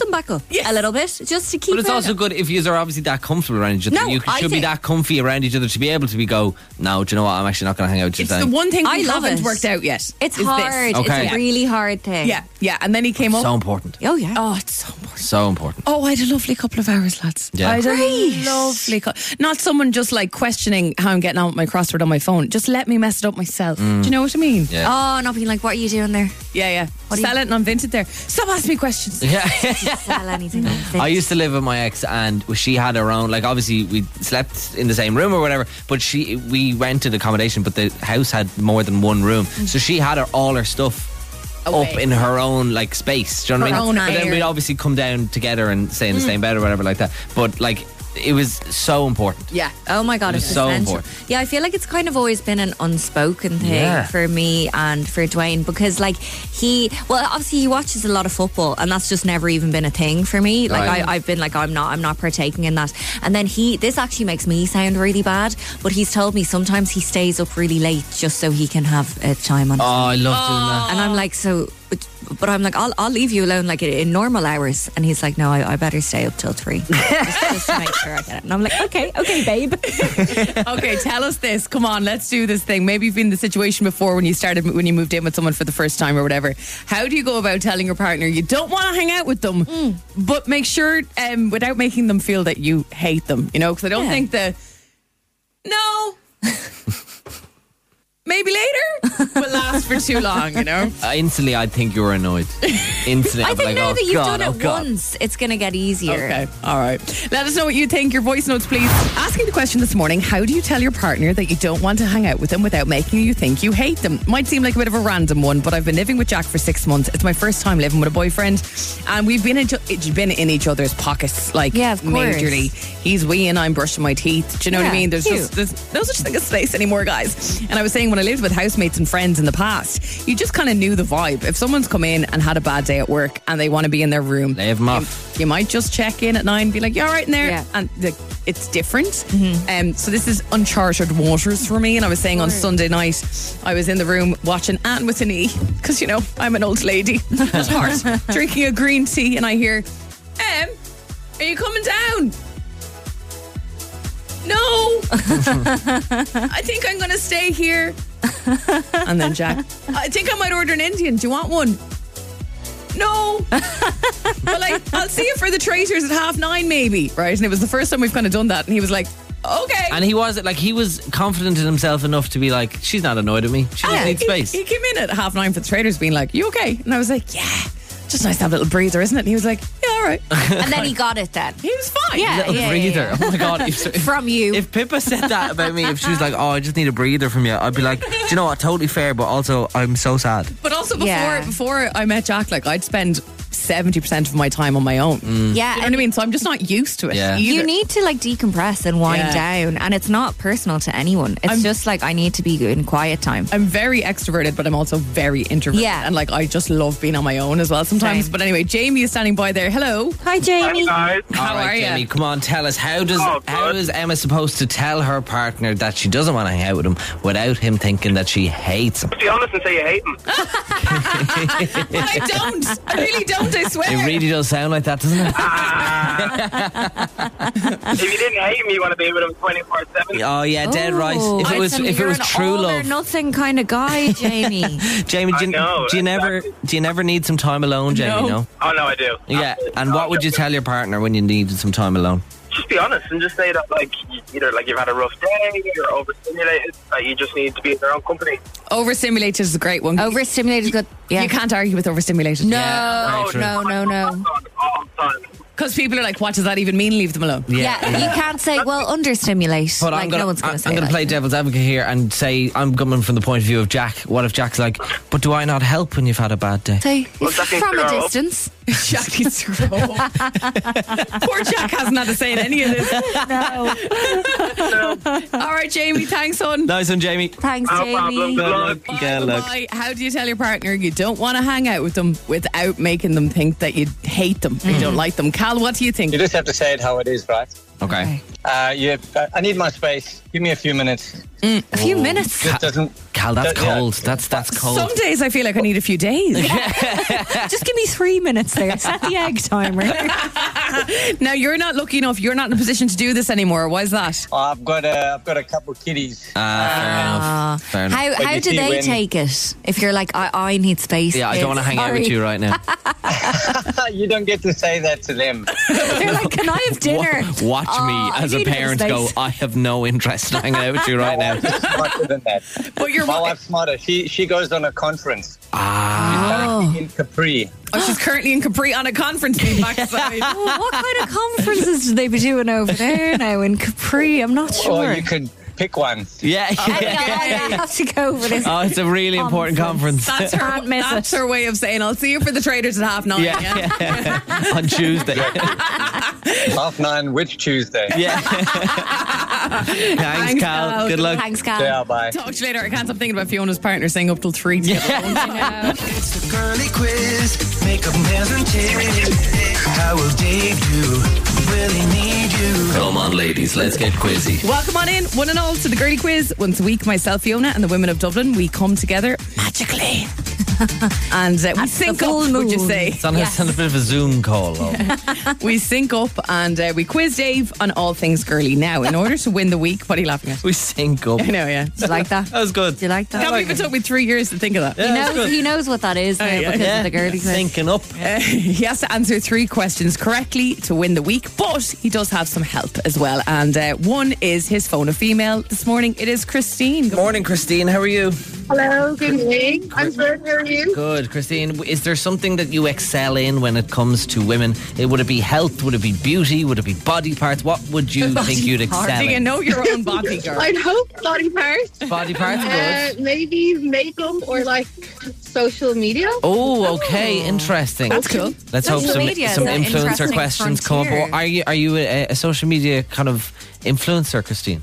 Yes. a little bit, just to keep But it's it. also good if you are obviously that comfortable around each other. No, you I should be think- that comfy around each other to be able to be go, no, do you know what? I'm actually not going to hang out with you It's today. the one thing I we love haven't it. worked out yet. It's is hard. This. Okay. It's a really hard thing. Yeah, yeah. And then he came up. So important. Oh, yeah. Oh, it's so important. So important. Oh, I had a lovely couple of hours, lads. Yeah. I had a Great. lovely, co- not someone just like questioning how I'm getting on with my crossword on my phone. Just let me mess it up myself. Do you know what I mean? Yeah. Oh, not being like, what are you doing there? yeah, yeah. What do you- Sell it and I'm Vinted there. Stop asking me questions. Yeah. Sell anything. I used to live with my ex, and she had her own. Like, obviously, we slept in the same room or whatever. But she, we rented accommodation, but the house had more than one room, so she had her all her stuff Away. up in her own like space. Do you know what Her I mean? own But then air. we'd obviously come down together and stay in the same bed or whatever like that. But like, it was so important. Yeah. Oh my God, It it's was so essential. important. Yeah, I feel like it's kind of always been an unspoken thing Yeah. for me and for Dwayne, because like he, well, obviously he watches a lot of football, and that's just never even been a thing for me. Like Right. I, I've been like, I'm not, I'm not partaking in that. And then he, this actually makes me sound really bad, but he's told me sometimes he stays up really late just so he can have a time on. Oh, I love doing that. And I'm like, so, but, but I'm like, I'll, I'll leave you alone like in normal hours. And he's like, no, I, I better stay up till three just, just to make sure I get it. And I'm like, okay, okay, babe. Okay, tell us this. Come on, let's do this thing. Maybe you've been in the situation before when you started, when you moved in with someone for the first time or whatever. How do you go about telling your partner you don't want to hang out with them, but make sure, um, without making them feel that you hate them? You know, because I don't Yeah. think the no. Maybe later will last for too long, you know? Uh, instantly, I'd think you were annoyed. Instantly, I I'd be think like, now oh that you've God, done oh it God. once, it's going to get easier. Okay, all right. Let us know what you think. Your voice notes, please. Asking the question this morning, how do you tell your partner that you don't want to hang out with them without making you think you hate them? Might seem like a bit of a random one, but I've been living with Jack for six months. It's my first time living with a boyfriend, and we've been in, been in each other's pockets, like, Yeah, of course. majorly. He's weeing, I'm brushing my teeth. Do you know what I Yeah, mean? There's cute. just there's no such thing as space anymore, guys. And I was saying, when I lived with housemates and friends in the past, you just kind of knew the vibe. If someone's come in and had a bad day at work and they want to be in their room, Leave 'em off. You, you might just check in at nine and be like, you all right in there? Yeah. And the, it's different. Um, so this is uncharted waters for me. And I was saying on Sunday night, I was in the room watching Anne with an E, because, you know, I'm an old lady at heart, drinking a green tea, and I hear, Em, are you coming down? No. I think I'm going to stay here. And then Jack, I think I might order an Indian. Do you want one? No. But like, I'll see you for the traitors at half nine maybe. Right? And it was the first time we've kind of done that. And he was like, okay. And he was like, he was confident in himself enough to be like, she's not annoyed at me. She just Yeah, needs he- space. He, came in at half nine for the traders being like, you okay? And I was like, yeah, just nice to have a little breather, isn't it? And he was like, yeah, all right. And then he got it then. He was fine. Yeah, Little yeah, breather. yeah. Oh my God. If, if, From you. if Pippa said that about me, if she was like, oh, I just need a breather from you, I'd be like, do you know what? Totally fair, but also I'm so sad. But also before Yeah. before I met Jack, like, I'd spend seventy percent of my time on my own. Yeah, You know what I and mean? So I'm just not used to it. Yeah. either. you need to like decompress and wind Yeah. down, and it's not personal to anyone. It's I'm- just like, I need to be in quiet time. I'm very extroverted, but I'm also very introverted. Yeah. And like, I just love being on my own as well sometimes. Same. But anyway, Jamie is standing by there. Hello. Hi, Jamie. Guys, How All right, are ya? Jamie, come on, tell us, how does Oh, good. how is Emma supposed to tell her partner that she doesn't want to hang out with him without him thinking that she hates him? be honest and say you hate him. But I don't. I really don't, I swear. It really does sound like that, doesn't it? If you didn't hate him, you want to be with him twenty-four seven. Oh yeah, dead right. If it Oh, was so if it you're was an true all or love, nothing kind of guy, Jamie. Jamie, do you, I know, do you never exactly. do you never need some time alone, Jamie? No. No. Oh, no, I do. Yeah, and what would you tell your partner when you needed some time alone? Just be honest and just say that, like, you- either like you've had a rough day, you're overstimulated, that you just need to be in your own company. Overstimulated is a great one. Overstimulated, good. Yeah. You can't argue with overstimulated. No, Yeah, very true. no, no, no. All the time. Because people are like, what does that even mean? Leave them alone. Yeah, you can't say, well, understimulate. But like, I'm gonna, no one's going I'm to say going to like play that. devil's advocate here and say I'm coming from the point of view of Jack. What if Jack's like, but do I not help when you've had a bad day? Say, Well, that needs from to a grow up. distance. Jack needs to grow up. Poor Jack hasn't had to say any of this. No. All right, Jamie, thanks, son. Nice one, Jamie. Thanks, No Jamie. problem. Good luck. Bye, Good luck. bye. How do you tell your partner you don't want to hang out with them without making them think that you hate them, you don't like them? Cal, what do you think? You just have to say it how it is, right? Okay. Uh, you, I need my space. Give me a few minutes. A few minutes. Just doesn't. Cal Cal, that's Yeah. cold. That's that's cold. Some days I feel like I need a few days. Just give me three minutes there. Set the egg timer. Now you're not lucky enough. You're not in a position to do this anymore. Why is that? Oh, I've got a, I've got a couple of kitties. Ah, fair enough. Fair enough. How But how you do see they when- take it? If you're like, I, I need space. Yeah, I don't want to hang out with you right now. You don't get to say that to them. They're like, can I have dinner? Wa- Watch Oh, me I as a need bit of parent go, space. I have no interest in hanging out with you right now. Smarter than that. But you're My wife's smarter. She she goes on a conference. Ah. Currently in Capri. Oh, she's currently in Capri on a conference meeting backside. Oh, what kind of conferences do they be doing over there now in Capri? I'm not sure. Or you could pick one. Yeah. I, I, I have to go for this. Oh, it's a really important conference. That's her, Can't miss that's it. her way of saying, I'll see you for the traders at half nine. Yeah. Yeah. On Tuesday. Half nine, which Tuesday? Yeah. Thanks, Thanks, Cal. Cal. Good luck. Thanks, Cal. Yeah, bye. Talk to you later. I can't stop thinking about Fiona's partner staying up till three. Yeah. It's the girly quiz. Make up nails and tears. How will Dave do? Will he need you? Come on, ladies, let's get quizzy. Welcome on in, one and all, to the Girly Quiz. Once a week, myself, Fiona, and the women of Dublin, we come together magically. And uh, we At sync the up, full would you moon. say? It's on, a, it's on a bit of a Zoom call, though. We sync up and uh, we quiz Dave on all things girly. Now, in order to win the week, what are you laughing at? We sync up. I know, yeah. Do you like that? That was good. Do you like that? Can't believe it took me three years to think of that. He knows, he knows what that is now yeah. because Yeah. of the girly quiz. Syncing up. Uh, he has to answer three questions correctly to win the week, but he does have some help as well. And uh, one is his phone a female. This morning it is Christine. Good Morning, Christine. How are you? Hello, good morning. I'm good. How are you? Good, Christine. Is there something that you excel in when it comes to women? Eh, Would it be health? Would it be beauty? Would it be body parts? What would you think you'd excel Do you in? know your own body, girl? I'd hope body parts. Body parts, Uh, good. maybe makeup or like social media. Oh, okay, interesting. That's cool. Let's hope Social some media is some an influencer interesting questions come up. frontier. Are you are you a, a social media kind of influencer, Christine?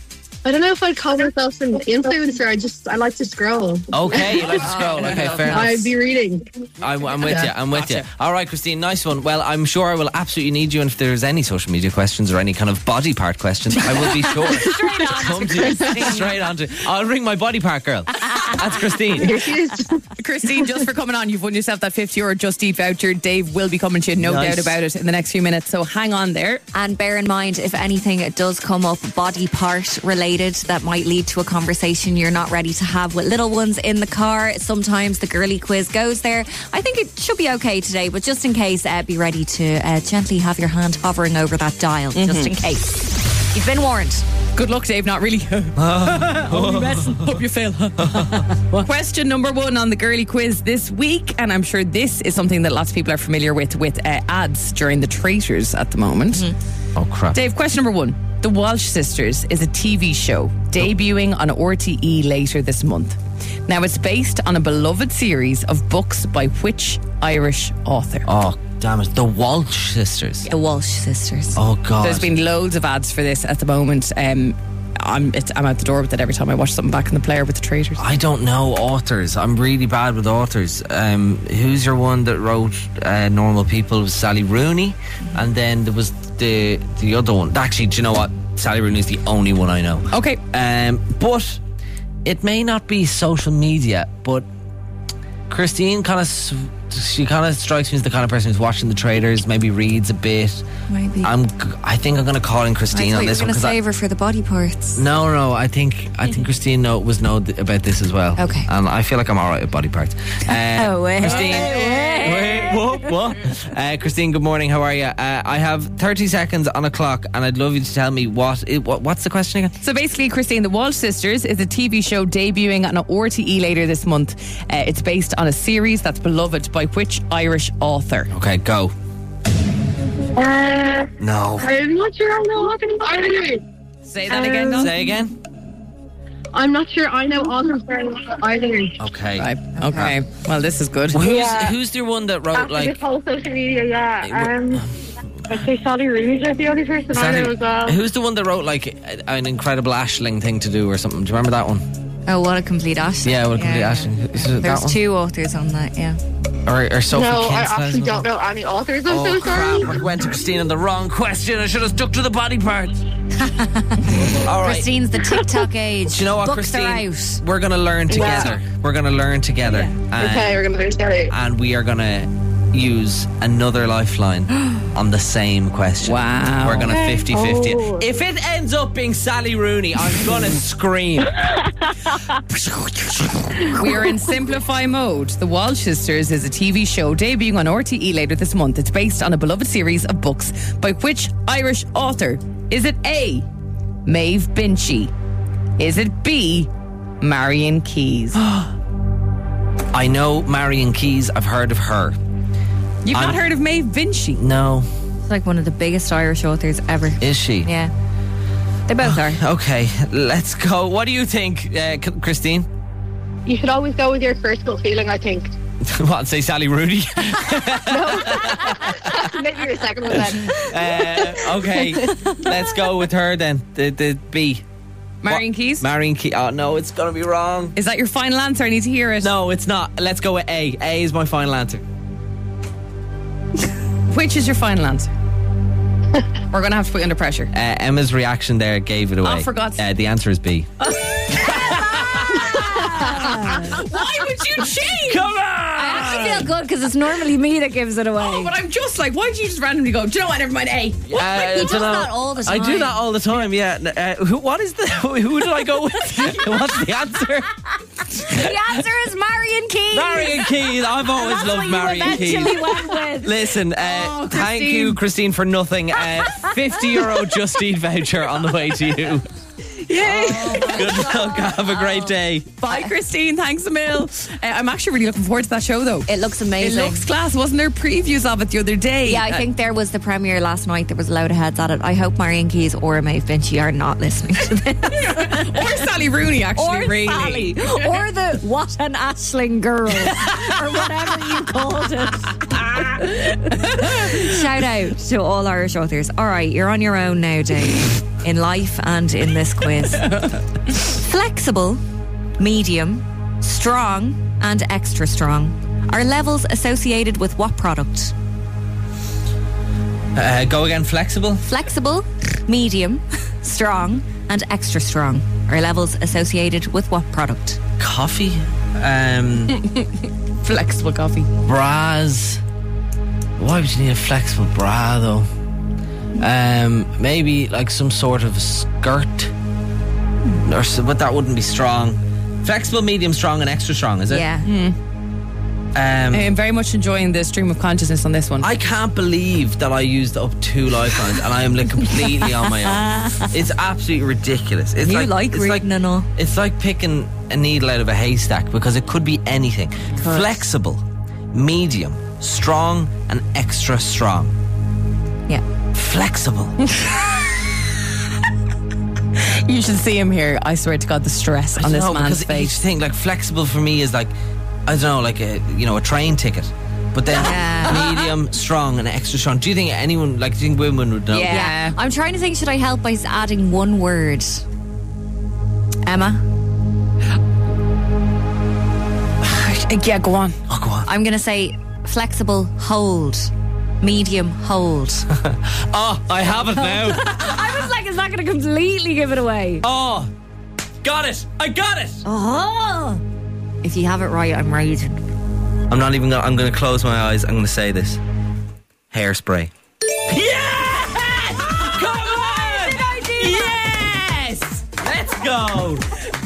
I don't know if I'd call myself an influencer. I just I like to scroll. Okay, you like to scroll. Okay, fair enough. I'd be reading. I'm, I'm with you. I'm with you. All right, Christine, nice one. Well, I'm sure I will absolutely need you. And if there's any social media questions or any kind of body part questions, I will be sure to come to you. Straight on to. I'll ring my body part girl. That's Christine. Here she is. Christine, just for coming on, you've won yourself that fifty euro Just Eat voucher. Dave will be coming to you, no Nice. doubt about it, in the next few minutes. So hang on there. And bear in mind, if anything does come up body part related that might lead to a conversation you're not ready to have with little ones in the car, sometimes the girly quiz goes there. I think it should be okay today, but just in case, uh, be ready to uh, gently have your hand hovering over that dial, just in case. You've been warned. Good luck, Dave. Not really. Hope you mess. Hope you fail. Question number one on the girly quiz this week, and I'm sure this is something that lots of people are familiar with with uh, ads during the traitors at the moment. Oh crap. Dave, question number one. The Walsh Sisters is a T V show debuting on R T E later this month. Now, it's based on a beloved series of books by which Irish author? Oh damn it. The Walsh Sisters. The Walsh Sisters. Oh god. There's been loads of ads for this at the moment. Um, I'm it's, I'm out the door with it every time I watch something back in the player with the traitors. I don't know authors. I'm really bad with authors. Um, who's your one that wrote uh, Normal People? It was Sally Rooney, and then there was the the other one. Actually, do you know what? Sally Rooney is the only one I know. Okay. Um, but it may not be social media, but Christine kind of she kind of strikes me as the kind of person who's watching the traders, maybe reads a bit. Maybe. I'm. I think I'm going to call in I Christine thought on you were this one going to 'cause I- save her for the body parts. No, no. I think I think Christine know, was know th- about this as well. Okay. And I feel like I'm all right with body parts. Uh, Oh, wait. Christine. Wait, Wait, what? What? Uh, Christine, good morning. How are you? Uh, I have thirty seconds on a clock, and I'd love you to tell me what, it, what. What's the question again? So basically, Christine, The Walsh Sisters is a T V show debuting on R T E later this month. Uh, it's based on a series that's beloved by which Irish author? Okay, go. Uh, No. I'm not sure I know what either. Say that again, Don. Say again. I'm not sure I know authors either. Okay. Right. Okay. Well, this is good. Who's Yeah. who's the one that wrote After like? this whole social media, yeah. Um, I'd say Sally Rooney's like the only person I know as well. Who's the one that wrote like an incredible Ashling thing to do or something? Do you remember that one? Oh, what a complete Ashling. Yeah, what a complete Ashling. Is it that There's one? two authors on that, yeah. Or, or Sophie No, I Kinsella. actually don't know any authors. I'm Oh, so sorry. crap. I went to Christine on the wrong question. I should have stuck to the body parts. All right. Christine's the TikTok age. Do you know what, Books Christine? are out. We're going to learn together. We're going to learn together. And, Okay, we're going to do it. and we are going to use another lifeline on the same question. Wow. We're going to fifty-fifty. Oh. If it ends up being Sally Rooney, I'm going to scream. We are in Simplify mode. The Walsh Sisters is a T V show debuting on R T E later this month. It's based on a beloved series of books by which Irish author? Is it A, Maeve Binchy? Is it B, Marion Keyes? I know Marion Keyes. I've heard of her. You've I'm- not heard of Maeve Binchy? No. It's like one of the biggest Irish authors ever. Is she? Yeah. They both are. Okay, let's go. What do you think, uh, C- Christine? You should always go with your first gut feeling, I think. What, say Sally Rooney? Maybe your second one then. uh, okay, let's go with her then. The, the B. Marion What? Keyes? Marion Keyes. Oh, no, it's going to be wrong. Is that your final answer? I need to hear it. No, it's not. Let's go with A. A is my final answer. Which is your final answer? We're going to have to put you under pressure. Uh, Emma's reaction there gave it away. Oh, for God's uh, The answer is B. Why would you cheat? Come on! I actually feel good because it's normally me that gives it away. Oh, but I'm just like, why did you just randomly go, do you know what, never mind, A? Uh, he I does dunno. that all the I do time. that all the time, yeah. Uh, who, what is the... Who did I go with? What's the answer? The answer is Marion Keyes. Marion Keyes. I've always That's loved what you Marion Keyes. eventually went with. Listen, uh, Oh, thank Christine. you, Christine, for nothing. Uh, fifty euro Just Eat voucher on the way to you. Yay. Good luck. Have a great day. Bye, Christine. Thanks a mil. Uh, I'm actually really looking forward to that show, though. It looks amazing. It looks class. Wasn't there previews of it the other day? Yeah, I Uh, think there was the premiere last night. There was a load of heads at it. I hope Marion Keyes or Maeve Binchy are not listening to this. or Sally Rooney, actually, or really. Sally. Or the What an Ashling Girl. Or whatever you called it. Shout out to all Irish authors. All right, you're on your own now, Dave. In life and in this quiz. Flexible, medium, strong, and extra strong are levels associated with what product? Uh, go again. Flexible. Flexible, medium, strong, and extra strong are levels associated with what product? Coffee. Um, Flexible coffee. bras. Why would you need a flexible bra though? Um, maybe like some sort of skirt, or so, but that wouldn't be strong. Flexible, medium, strong, and extra strong. Is it? Yeah. Um, I'm very much enjoying the stream of consciousness on this one. I can't believe that I used up two lifelines and I am like completely on my own. It's absolutely ridiculous. It's You like, like it's reading like, and all. It's like picking a needle out of a haystack because it could be anything. Flexible, medium, strong, and extra strong. Yeah. Flexible. You should see him here. I swear to God, the stress on this No, man's because each face. thing, like flexible for me is like, I don't know, like a you know a train ticket. But then Yeah. medium, strong, and extra strong. Do you think anyone, like, do you think women would know? Yeah. Yeah. I'm trying to think, should I help by adding one word? Emma? Yeah, go on. Oh, go on. I'm going to say flexible, hold. Medium, hold. Oh, I have it now. I was like, is that going to completely give it away? Oh, got it. I got it. Oh. If you have it right, I'm raging. I'm not even gonna, I'm going to close my eyes. I'm going to say this. Hairspray. Yes! Come on! Yes! Let's go.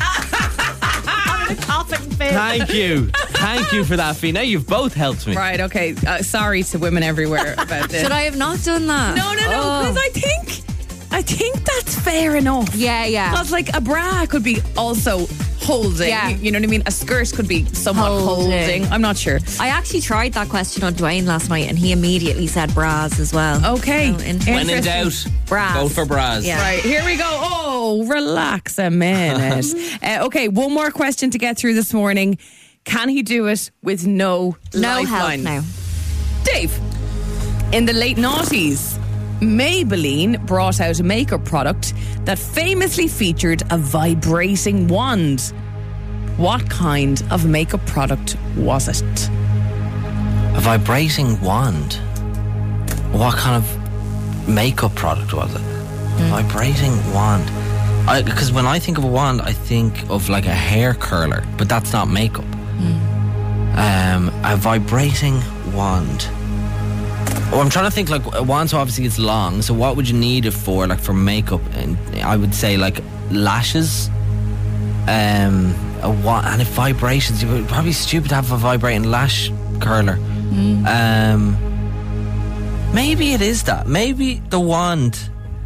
Thank you. Thank you for that, Fee. Now you've both helped me. Right, okay. Uh, sorry to women everywhere about this. Should I have not done that? No, no, no. Because Oh. I think, I think that's fair enough. Yeah, yeah. Because like a bra could be also holding. Yeah. You, you know what I mean? A skirt could be somewhat Holding. holding. I'm not sure. I actually tried that question on Dwayne last night and he immediately said bras as well. Okay. So, interesting. When in doubt, Bras. go for bras. Yeah. Right, here we go. Oh, relax a minute. uh, okay, one more question to get through this morning. Can he do it with no No help lifeline? now. Dave, in the late noughties, Maybelline brought out a makeup product that famously featured a vibrating wand. What kind of makeup product was it? A vibrating wand. What kind of makeup product was it? Mm. Vibrating wand. Because when I think of a wand, I think of like a hair curler, but that's not makeup. Mm. Um, a vibrating wand. Oh, I'm trying to think, like, a wand, so obviously it's long, so what would you need it for, like, for makeup? And I would say, like, lashes. Um, a wand, and if vibrations, it would probably be stupid to have a vibrating lash curler. Mm. Um, maybe it is that. Maybe the wand.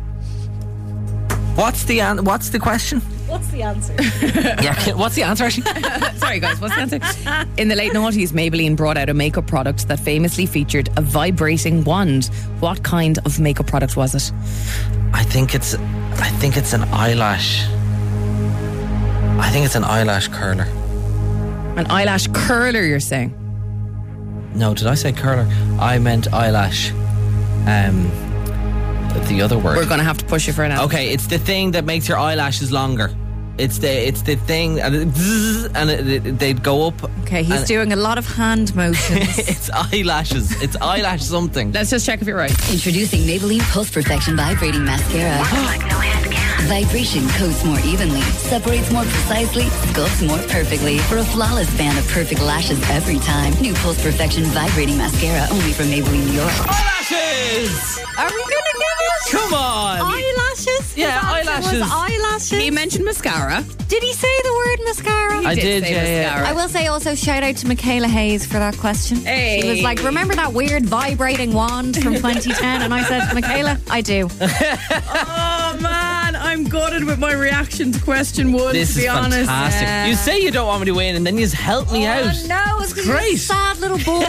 What's the an- What's the question? What's the answer? Yeah, can- what's the answer actually? Sorry guys, what's the answer? In the late noughties, Maybelline brought out a makeup product that famously featured a vibrating wand. What kind of makeup product was it? I think it's I think it's an eyelash. I think it's an eyelash curler. An eyelash curler, you're saying? No, did I say curler? I meant eyelash. Um, the other word. We're going to have to push you for an answer. Okay, it's the thing that makes your eyelashes longer. It's the it's the thing, and, it, and it, it, they'd go up. Okay, he's doing a lot of hand motions. It's eyelashes. It's eyelash something. Let's just check if you're right. Introducing Maybelline Post Perfection Vibrating Mascara. Vibration coats more evenly, separates more precisely, sculpts more perfectly for a flawless band of perfect lashes every time. New Post Perfection Vibrating Mascara only from Maybelline New York. Eyelashes! Are we going to give it? Come on! Eyelashes? Yeah, His answer eyelashes. Was eyelashes. He mentioned mascara. Did he say the word mascara? He I did did, say yeah, yeah. mascara. I will say also shout out to Michaela Hayes for that question. Hey. She was like, remember that weird vibrating wand from twenty ten? And I said, Michaela, I do. Oh man, I'm gutted with my reaction to question one, This to be is honest. fantastic. Uh, You say you don't want me to win, and then you just help me out. Oh no, it's because you're a Great. sad little boy.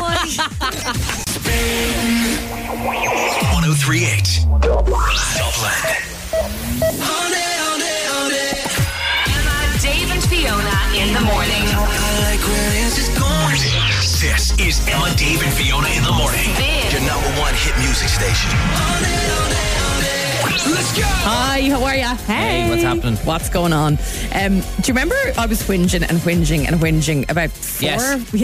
one oh three point eight Dublin. Emma, Dave, and Fiona in the morning. I like where this is going. This is Emma, Dave, and Fiona in the morning. Big. Your number one hit music station. Let's go. Hi, how are ya? Hey, what's happening? What's going on? Um, do you remember I was whinging and whinging and whinging about four? Yes.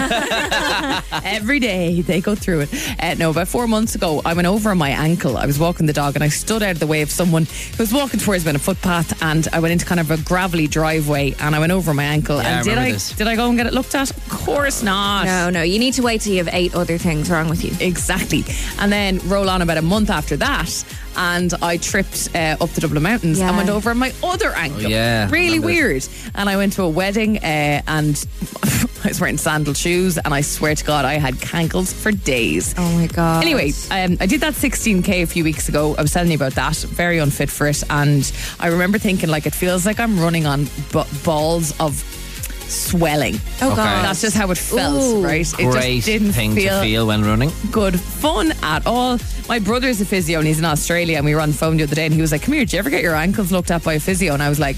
Yeah. Every day they go through it. Uh, no, about four months ago, I went over on my ankle. I was walking the dog and I stood out of the way of someone who was walking towards me on a footpath, and I went into kind of a gravelly driveway and I went over my ankle. Yeah, I and did remember I this. did I go and get it looked at? Of course not. No, no, you need to wait till you have eight other things wrong with you. Exactly. And then roll on about a month after that, and I tripped uh, up the Dublin Mountains Yeah. and went over my other ankle. Oh, yeah. I Really remember weird. And I went to a wedding uh, and I was wearing sandal shoes, and I swear to God, I had cankles for days. Oh my God. Anyway, um, I did that sixteen K a few weeks ago. I was telling you about that. Very unfit for it. And I remember thinking, like, it feels like I'm running on b- balls of swelling. Oh Okay. God. That's just how it felt, Ooh. right? It Great just didn't thing feel to feel when running. good fun at all. My brother's a physio and he's in Australia, and we were on the phone the other day and he was like, come here, did you ever get your ankles looked at by a physio? And I was like,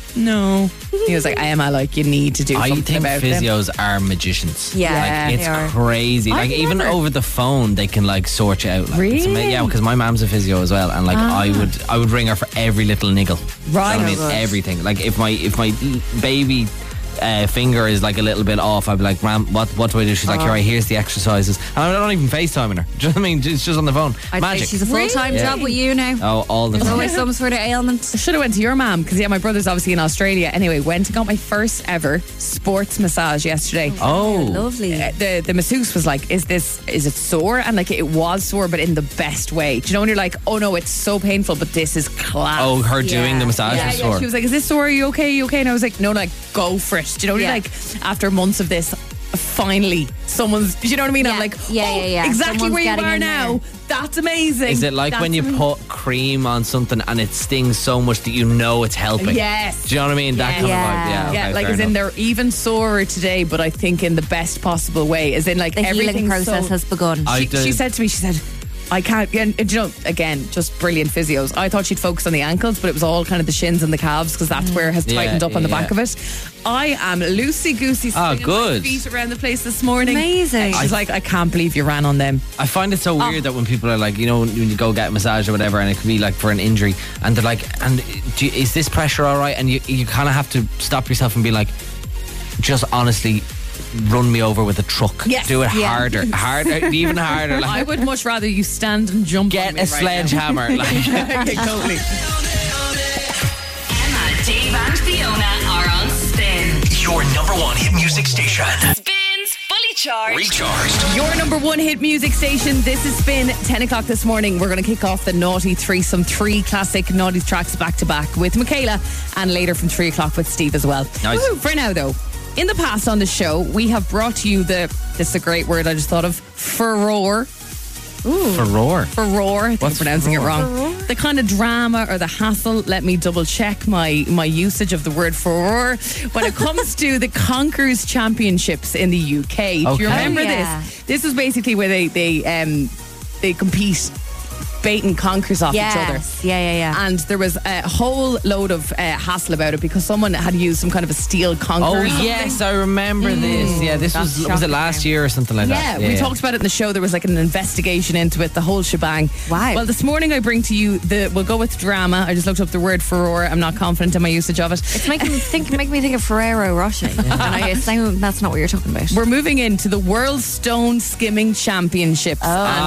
no. He was like, Emma, like, you need to do I something think about them. physios are magicians. Yeah, like, they are. it's crazy. Like, I've even never- over the phone, they can like sort you out. Like, it's ama- Really? yeah, because my mom's a physio as well, and like Ah. I would, I would ring her for every little niggle. Right. You know what I Oh, mean? gosh. Everything. Like if my if my baby. Uh, finger is like a little bit off. I'd be like, Ram, what what do I do? She's like, Oh. all right, here's the exercises. And I'm not even FaceTiming her. Do you know what I mean? It's just on the phone. I'd Magic. say she's a full-time Really? job with you now. Oh, all the There's time. always some sort of ailment. I should have went to your mum, because yeah, my brother's obviously in Australia. Anyway, went and got my first ever sports massage yesterday. Oh, Lovely. Uh, the the masseuse was like, is this is it sore? And like, it was sore, but in the best way. Do you know when you're like, oh no, it's so painful, but this is class. oh, her Yeah. doing the massage Yeah, was yeah. sore. She was like, is this sore? Are you okay? Are you okay? And I was like, no, like, go for it. Do you know, Yeah. like, after months of this, finally, someone's, do you know what I mean? I'm Yeah. like, Yeah, oh, yeah, yeah. exactly Someone's where you getting are in now. there. That's amazing. Is it like That's when you amazing. put cream on something and it stings so much that you know it's helping? Yes. Do you know what I mean? That kind Yeah. of vibe. Yeah. Yeah, okay, like fair as in enough. they're even sorer today, but I think in the best possible way. As in, like, The healing everything's process so- has begun. I She, did- she said to me, she said, I can't, and, and, you know, again, just brilliant physios. I thought she'd focus on the ankles, but it was all kind of the shins and the calves, because that's where it has Yeah, tightened up on the yeah. back of it. I am loosey-goosey Oh, swinging good. my feet around the place this morning. Amazing. And she's like, I can't believe you ran on them. I find it so weird that when people are like, you know, when you go get a massage or whatever, and it could be like for an injury, and they're like, and do you, is this pressure all right? And you, you kind of have to stop yourself and be like, just honestly run me over with a truck. Yes. Do it Yeah. harder, harder, even harder. I Like, would much rather you stand and jump get on me a right now. sledgehammer. Like, Okay, totally. Emma, Dave, and Fiona are on Spin. Your number one hit music station. Spins Fully Charged. Recharged. Your number one hit music station. This has been ten o'clock this morning. We're going to kick off the Naughty Threesome. Three classic Naughty tracks back to back with Michaela, and later from three o'clock with Steve as well. Nice. Woo-hoo. For now, though, in the past on the show, we have brought you the, this is a great word I just thought of, furore. furore. Furore. I think I'm What's pronouncing furore? it wrong. The kind of drama or the hassle. Let me double check my, my usage of the word furore when it comes to the Conquerors Championships in the U K. Do Okay. you remember Oh, yeah. this? This is basically where they they um they compete bait and conquers off each other. Yes. Yeah, yeah, yeah. And there was a whole load of uh, hassle about it because someone had used some kind of a steel conquer. Oh or something. yes, I remember this. Yeah, this That's was was it shocking. last year or something like Yeah, that? we talked about it in the show. There was like an investigation into it, the whole shebang. Wow. Well, this morning I bring to you the, we'll go with drama. I just looked up the word furore. I'm not confident in my usage of it. It's making me think, making me think of Ferrero Rocher. And I assume that's not what you're talking about. We're moving into the World Stone Skimming Championships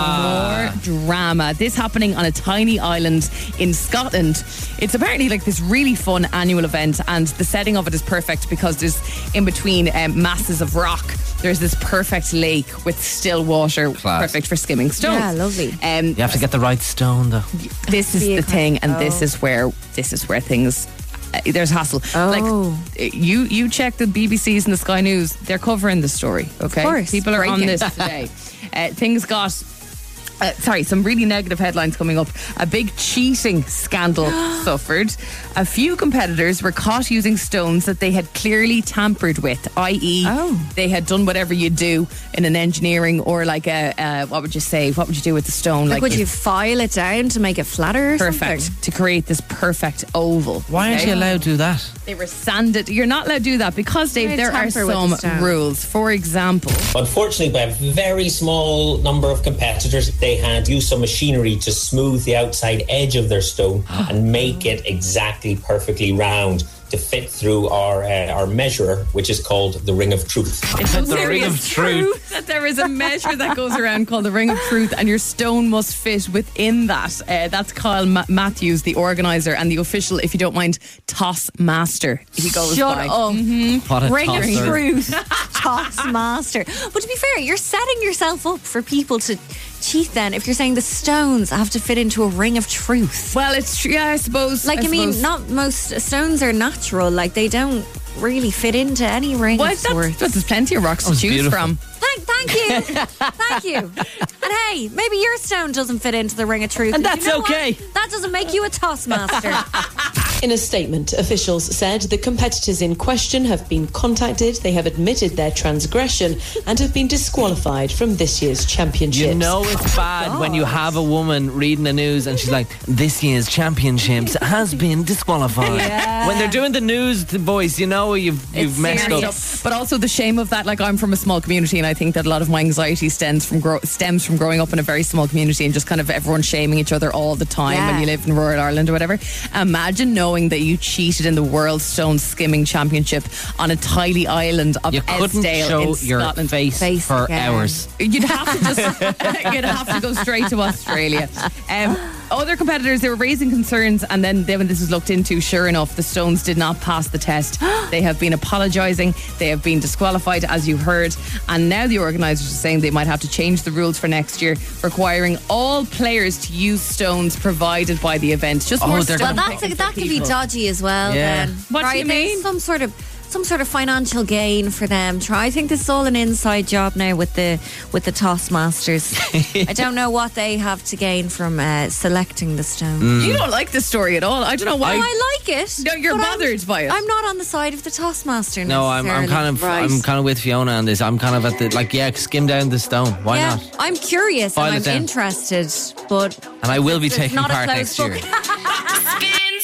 and more drama. This happening on a tiny island in Scotland. It's apparently like this really fun annual event, and the setting of it is perfect because there's in between um, masses of rock. There's this perfect lake with still water, Class. perfect for skimming stones. Yeah, lovely. Um, You have to get the right stone though. this is be a the thing, and kind- this oh. is where this is where things. Uh, there's hassle. Oh. Like you, you check the B B C's and the Sky News. They're covering the story. Okay, Of course. people are on Breaking. this today. uh, things got. Uh, sorry, some really negative headlines coming up. A big cheating scandal suffered. A few competitors were caught using stones that they had clearly tampered with, that is, Oh. they had done whatever you do in an engineering or like a, uh, what would you say? What would you do with the stone? Like, would this you file it down to make it flatter or perfect something? to create this perfect oval. Why aren't okay? you allowed to do that? They were sanded. You're not allowed to do that because, Dave, You're there are tamper with the some stone. rules. For example, Unfortunately, by a very small number of competitors, they had used some machinery to smooth the outside edge of their stone and make it exactly perfectly round to fit through our uh, our measurer, which is called the Ring of Truth. it's so The Ring of serious Truth. that there is a measure that goes around called the Ring of Truth, and your stone must fit within that. Uh, that's Kyle Ma- Matthews, the organizer and the official, if you don't mind, toss master. He goes Shut by. up. What a Ring of tosser. Truth. Toss master. But to be fair, you're setting yourself up for people to cheat then if you're saying the stones have to fit into a ring of truth. Well, it's true. Yeah, I suppose. Like, I, mean, suppose. not most stones are natural. Like, they don't really fit into any ring Well, of that's, sorts. that's, there's plenty of rocks to was choose beautiful. from. Thank, thank you. Thank you. And hey, maybe your stone doesn't fit into the ring of truth. And You that's know what? okay. That doesn't make you a toss master. In a statement, officials said the competitors in question have been contacted, they have admitted their transgression, and have been disqualified from this year's championships. You know it's bad when you have a woman reading the news and she's like, this year's championships has been disqualified. Yeah. When they're doing the news, the boys, you know you've you've It's messed serious. up. But also the shame of that. Like, I'm from a small community, and I think that a lot of my anxiety stems from grow- stems from growing up in a very small community and just kind of everyone shaming each other all the time Yeah. when you live in rural Ireland or whatever. Imagine knowing that you cheated in the World Stone Skimming Championship on a tiny island of You couldn't Esdale show in your Scotland. face, Face for again. hours. You'd have to just you'd have to go straight to Australia. Um, other competitors, they were raising concerns, and then, then when this was looked into, sure enough, the stones did not pass the test. They have been apologising. They have been disqualified, as you heard, and now the organisers are saying they might have to change the rules for next year, requiring all players to use stones provided by the event. Just Oh, more they're stone Well, that's picking that for could be people. dodgy as well. Yeah. Then, What do right? you There's mean? Some sort of some sort of financial gain for them. Try. I think this is all an inside job now with the with the toss masters. I don't know what they have to gain from uh, selecting the stone. You don't like this story at all. I don't know why. Oh, I like it. No, you're but I'm- bothered by it. I'm not on the side of the toss master. No, I'm, I'm kind of necessarily. I'm kind of with Fiona on this. I'm kind of at the like yeah, skim down the stone. Why yeah, not? I'm curious File and it I'm down. interested, but And I will be it's taking not a part closed next year. book. Spins Fully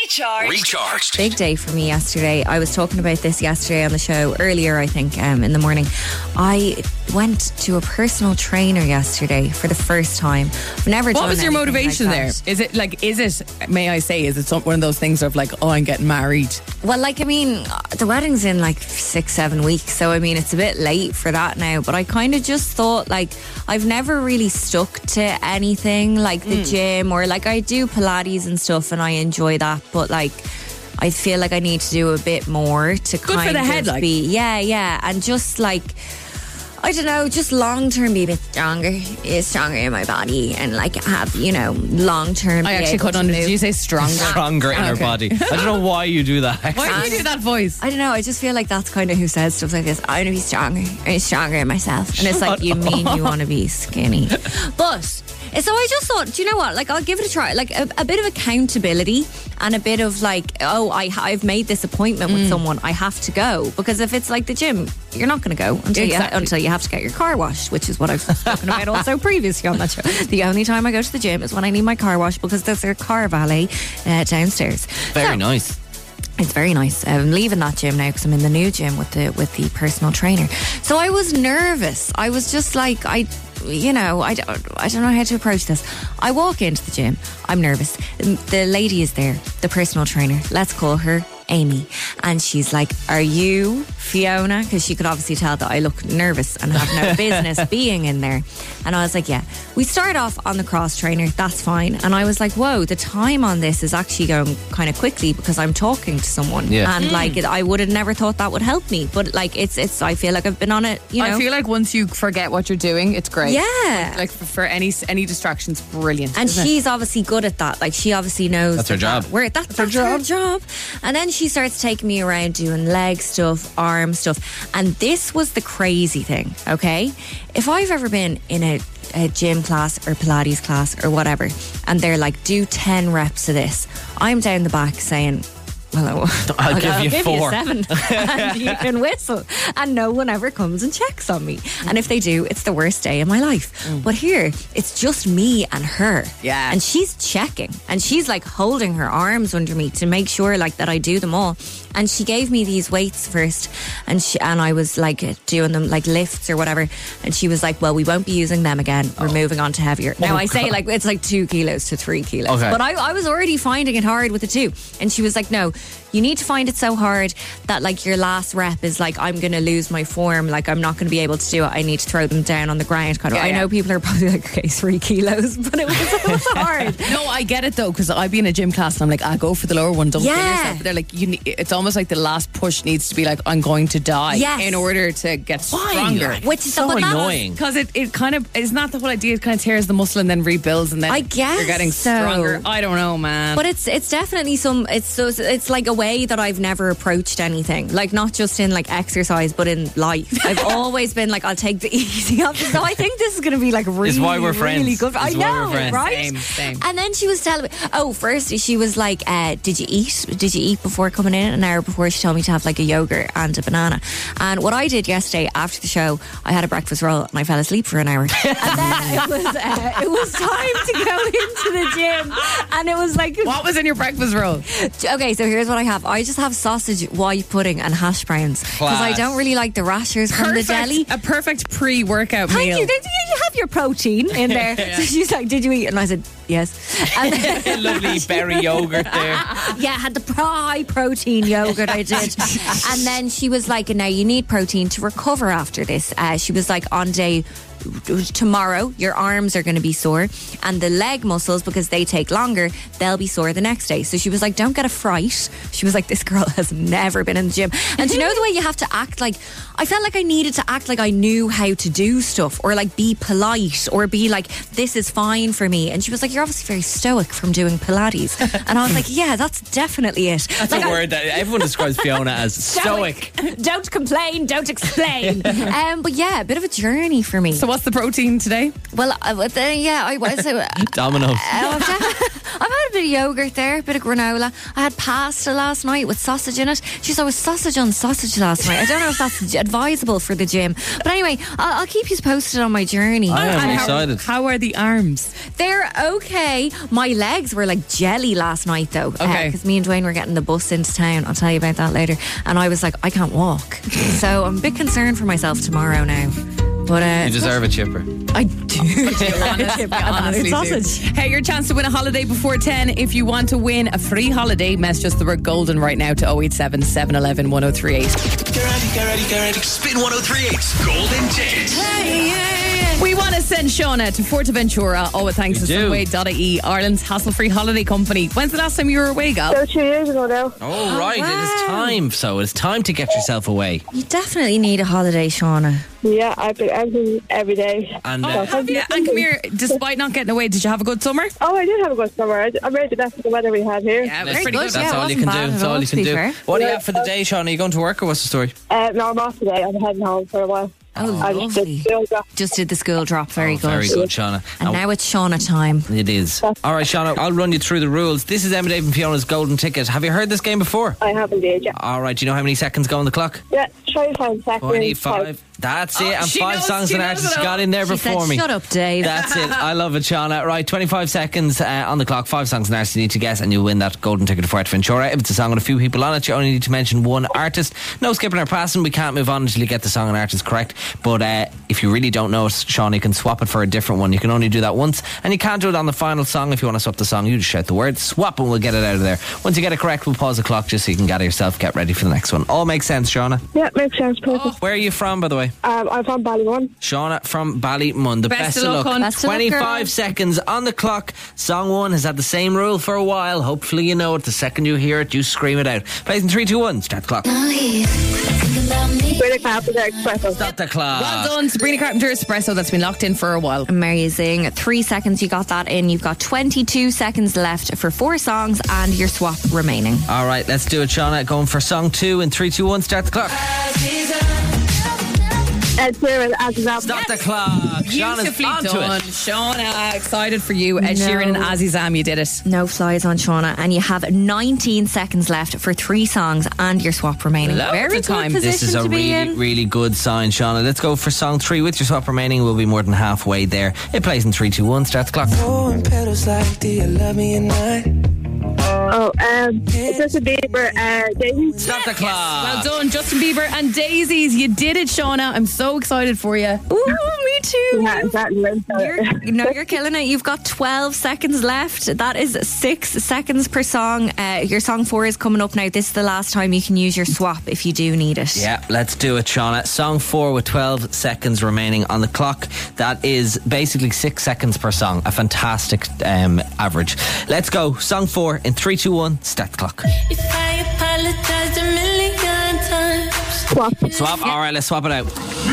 Recharged. Recharged. Big day for me yesterday. I was talking about this yesterday on the show earlier, I think, um, in the morning. I went to a personal trainer yesterday for the first time. I've never done What was your anything motivation like there? that. Is it like, is it, may I say, is it some, one of those things of like, oh, I'm getting married? Well, like, I mean, the wedding's in like six, seven weeks. So, I mean, it's a bit late for that now. But I kind of just thought, like, I've never really stuck to anything like the Mm. gym, or like I do Pilates and stuff and I enjoy that. But like, I feel like I need to do a bit more to Good kind for the of head, like. be, yeah, yeah. And just like, I don't know, just long term be a bit stronger, is stronger in my body, and like have, you know, long term. I actually couldn't understand. Did you say stronger? Stronger in her Okay. body. I don't know why you do that. Why do you do that voice? I don't know. I just feel like that's kind of who says stuff like this. I want to be stronger. I'm stronger in myself. And it's like, Shut you mean up. you want to be skinny. But, so I just thought, do you know what? Like, I'll give it a try. Like, a, a bit of accountability and a bit of like, oh, I, I've made this appointment with someone. I have to go. Because if it's like the gym, you're not going to go until, Exactly. you, until you have to get your car washed, which is what I've spoken about also previously on that show. The only time I go to the gym is when I need my car washed because there's a car valet uh, downstairs. Very So, nice. it's very nice. I'm leaving that gym now because I'm in the new gym with the with the personal trainer. So I was nervous. I was just like, I, you know, I don't, I don't know how to approach this. I walk into the gym. I'm nervous. The lady is there, the personal trainer. Let's call her Amy. And she's like, are you Fiona? Because she could obviously tell that I look nervous and have no business being in there. And I was like, yeah. We start off on the cross trainer. That's fine. And I was like, whoa, the time on this is actually going kind of quickly because I'm talking to someone. Yeah. And Mm. like, it, I would have never thought that would help me. But like, it's, it's, I feel like I've been on it, you know. I feel like once you forget what you're doing, it's great. Yeah. Like for, for any any distractions, brilliant. And isn't it? she's obviously good at that. Like, she obviously knows. That's her that- job. Where that's, that's her job. job. And then she starts taking me around doing leg stuff, arm stuff. And this was the crazy thing, okay? If I've ever been in a, a gym class or Pilates class or whatever, and they're like, do ten reps of this, I'm down the back saying, well, I'll give you four. seven and you can whistle, and no one ever comes and checks on me, and if they do, it's the worst day of my life. But here it's just me and her, Yeah. and she's checking and she's like holding her arms under me to make sure like that I do them all. And she gave me these weights first, and she, and I was like doing them like lifts or whatever, and she was like, well, we won't be using them again, we're moving on to heavier. Now Oh, I say God. like it's like two kilos to three kilos, Okay. but I, I was already finding it hard with the two, and she was like, no, you need to find it so hard that like your last rep is like, I'm going to lose my form, like I'm not going to be able to do it, I need to throw them down on the ground kind of. Yeah, I yeah. know people are probably like, okay, three kilos, but it was, it was hard. No, I get it though, because I'd be in a gym class and I'm like, I go for the lower one, don't kill Yeah. yourself. But they're like, you need, it's almost like the last push needs to be like, I'm going to die Yes. in order to get Why? stronger. Like, Which is so but that was- annoying. Because it, it kind of, it's not the whole idea, it kind of tears the muscle and then rebuilds and then I guess you're getting so. stronger. I don't know, man. But it's it's definitely some it's so it's like a way that I've never approached anything, like not just in like exercise but in life. I've always been like, I'll take the easy option. So I think this is going to be like really, It's why we're really friends. good. I It's why know, we're friends. right? Same, same. And then she was telling me, oh, first she was like, uh, did you eat? Did you eat before coming in? An hour before, she told me to have like a yogurt and a banana. And what I did yesterday after the show, I had a breakfast roll and I fell asleep for an hour. And then it was uh, it was time to go into the gym, and it was like, What was in your breakfast roll? okay, so here's what I have. I just have sausage, white pudding, and hash browns because I Class. don't really like the rashers from the deli. A perfect pre-workout Thank meal. you. Did you have your protein in there? So she's like, did you eat? And I said, yes. And then, Lovely berry yogurt there. yeah, I had the high protein yogurt I did. And then she was like, now you need protein to recover after this. Uh, she was like, on day tomorrow your arms are going to be sore, and the leg muscles, because they take longer, they'll be sore the next day. So she was like, don't get a fright. She was like, this girl has never been in the gym. And do you know the way you have to act like, I felt like I needed to act like I knew how to do stuff, or like be polite, or be like, this is fine for me. And she was like, you're obviously very stoic from doing Pilates. And I was like, yeah, that's definitely it. That's like, a I- word that everyone describes Fiona as stoic. Don't complain, don't explain. um, but yeah, a bit of a journey for me. So what's What's the protein today? Well, uh, but then, yeah, I was. Uh, Domino's. I've had a bit of yogurt there, a bit of granola. I had pasta last night with sausage in it. Jeez, I was sausage on sausage last night. I don't know if that's advisable for the gym. But anyway, I'll, I'll keep you posted on my journey. I am And excited. How, how are the arms? They're okay. My legs were like jelly last night, though. Okay. Because me and Dwayne were getting the bus into town. I'll tell you about that later. And I was like, I can't walk. So I'm a bit concerned for myself tomorrow now. But uh, You deserve a chipper. I do. Honestly, sausage. do. Hey, your chance to win a holiday before ten. If you want to win a free holiday, mess just the word golden right now to oh eight seven, seven one one, one oh three eight. Get ready, get ready, get ready. Spin one oh three eight's Golden Ticket. We want to send Shauna to Fuerteventura, all with thanks We to do. Sunway dot I E, Ireland's hassle-free holiday company. When's the last time you were away, Gal? So two years ago now. Oh, right. It is time. So it's time to get yourself away. You definitely need a holiday, Shauna. Yeah, I've been everything every day. And Oh, uh, have you? And come here, despite not getting away, did you have a good summer? Oh, I did have a good summer. I, I made the best of the weather we had here. Yeah, it was Very pretty good, good. that's yeah, it all you wasn't can bad do. at That's all all, you to can be do. fair. What do you Yeah. have for the day, Sean? Are you going to work or what's the story? Uh, no, I'm off today. I'm heading home for a while. Oh, I just did lovely. school drop. Just did the school drop. Very Oh, good. Very good, Shauna. And now it's Shauna time. It is. All right, Shauna, I'll run you through the rules. This is Emma, Dave and Fiona's Golden Ticket. Have you heard this game before? I have indeed, yeah. All right, do you know how many seconds go on the clock? Yeah, twenty-five seconds. twenty-five. That's it. Oh, And she five knows, songs she and knows artists it all. got in there She before said, me. shut up, Dave. That's it. I love it, Shauna. Right, twenty-five seconds uh, on the clock. Five songs and artists you need to guess, and you'll win that Golden Ticket to Fuerteventura. If it's a song with a few people on it, you only need to mention one artist. No skipping or passing. We can't move on until you get the song and artist correct. But uh, if you really don't know it, Shauna, you can swap it for a different one. You can only do that once, and you can't do it on the final song. If you want to swap the song, you just shout the word swap, and we'll get it out of there. Once you get it correct, we'll pause the clock just so you can gather yourself, get ready for the next one. All makes sense, Shauna. Yeah, makes sense. Perfect. Where are you from, by the way? Um, I'm from Ballymun. Shauna from Ballymun. The best, Best of luck, hon. Best of luck, twenty-five girl. seconds on the clock. Song one has had the same rule for a while. Hopefully you know it. The second you hear it, you scream it out. Plays in three, two, one. Start the clock. Sabrina Carpenter Expresso. Start the clock. Well done, Sabrina Carpenter Espresso. That's been locked in for a while. Amazing. Three seconds, you got that in. You've got twenty-two seconds left for four songs and your swap remaining. All right, let's do it, Shauna. Going for song two in three, two, one. Start the clock. Ed Sheeran, As Is Up. Start the clock. Shauna's Beautifully onto done. it. Shauna, excited for you. Ed No. Sheeran and Azizam, you did it. No flies on Shauna, and you have nineteen seconds left for three songs and your swap remaining. Loads Very of good time. position This is a to be really, in. really good sign, Shauna. Let's go for song three with your swap remaining. We'll be more than halfway there. It plays in three, two, one. Start the clock. Oh, pedals like, do you love me at night? Oh, um, Justin Bieber, uh, Daisy. Start the clock. Well done, Justin Bieber and Daisies. You did it, Shauna. I'm so excited for you. Ooh, me too. Yeah, exactly. You're, you know, you're killing it. You've got twelve seconds left. That is six seconds per song. Uh, your song four is coming up now. This is the last time you can use your swap if you do need it. Yeah, let's do it, Shauna. Song four with twelve seconds remaining on the clock. That is basically six seconds per song. A fantastic um, average. Let's go. Song four in three, two, one. Start the clock. If I apologize a million times. Swap. Swap. All right, let's swap it out.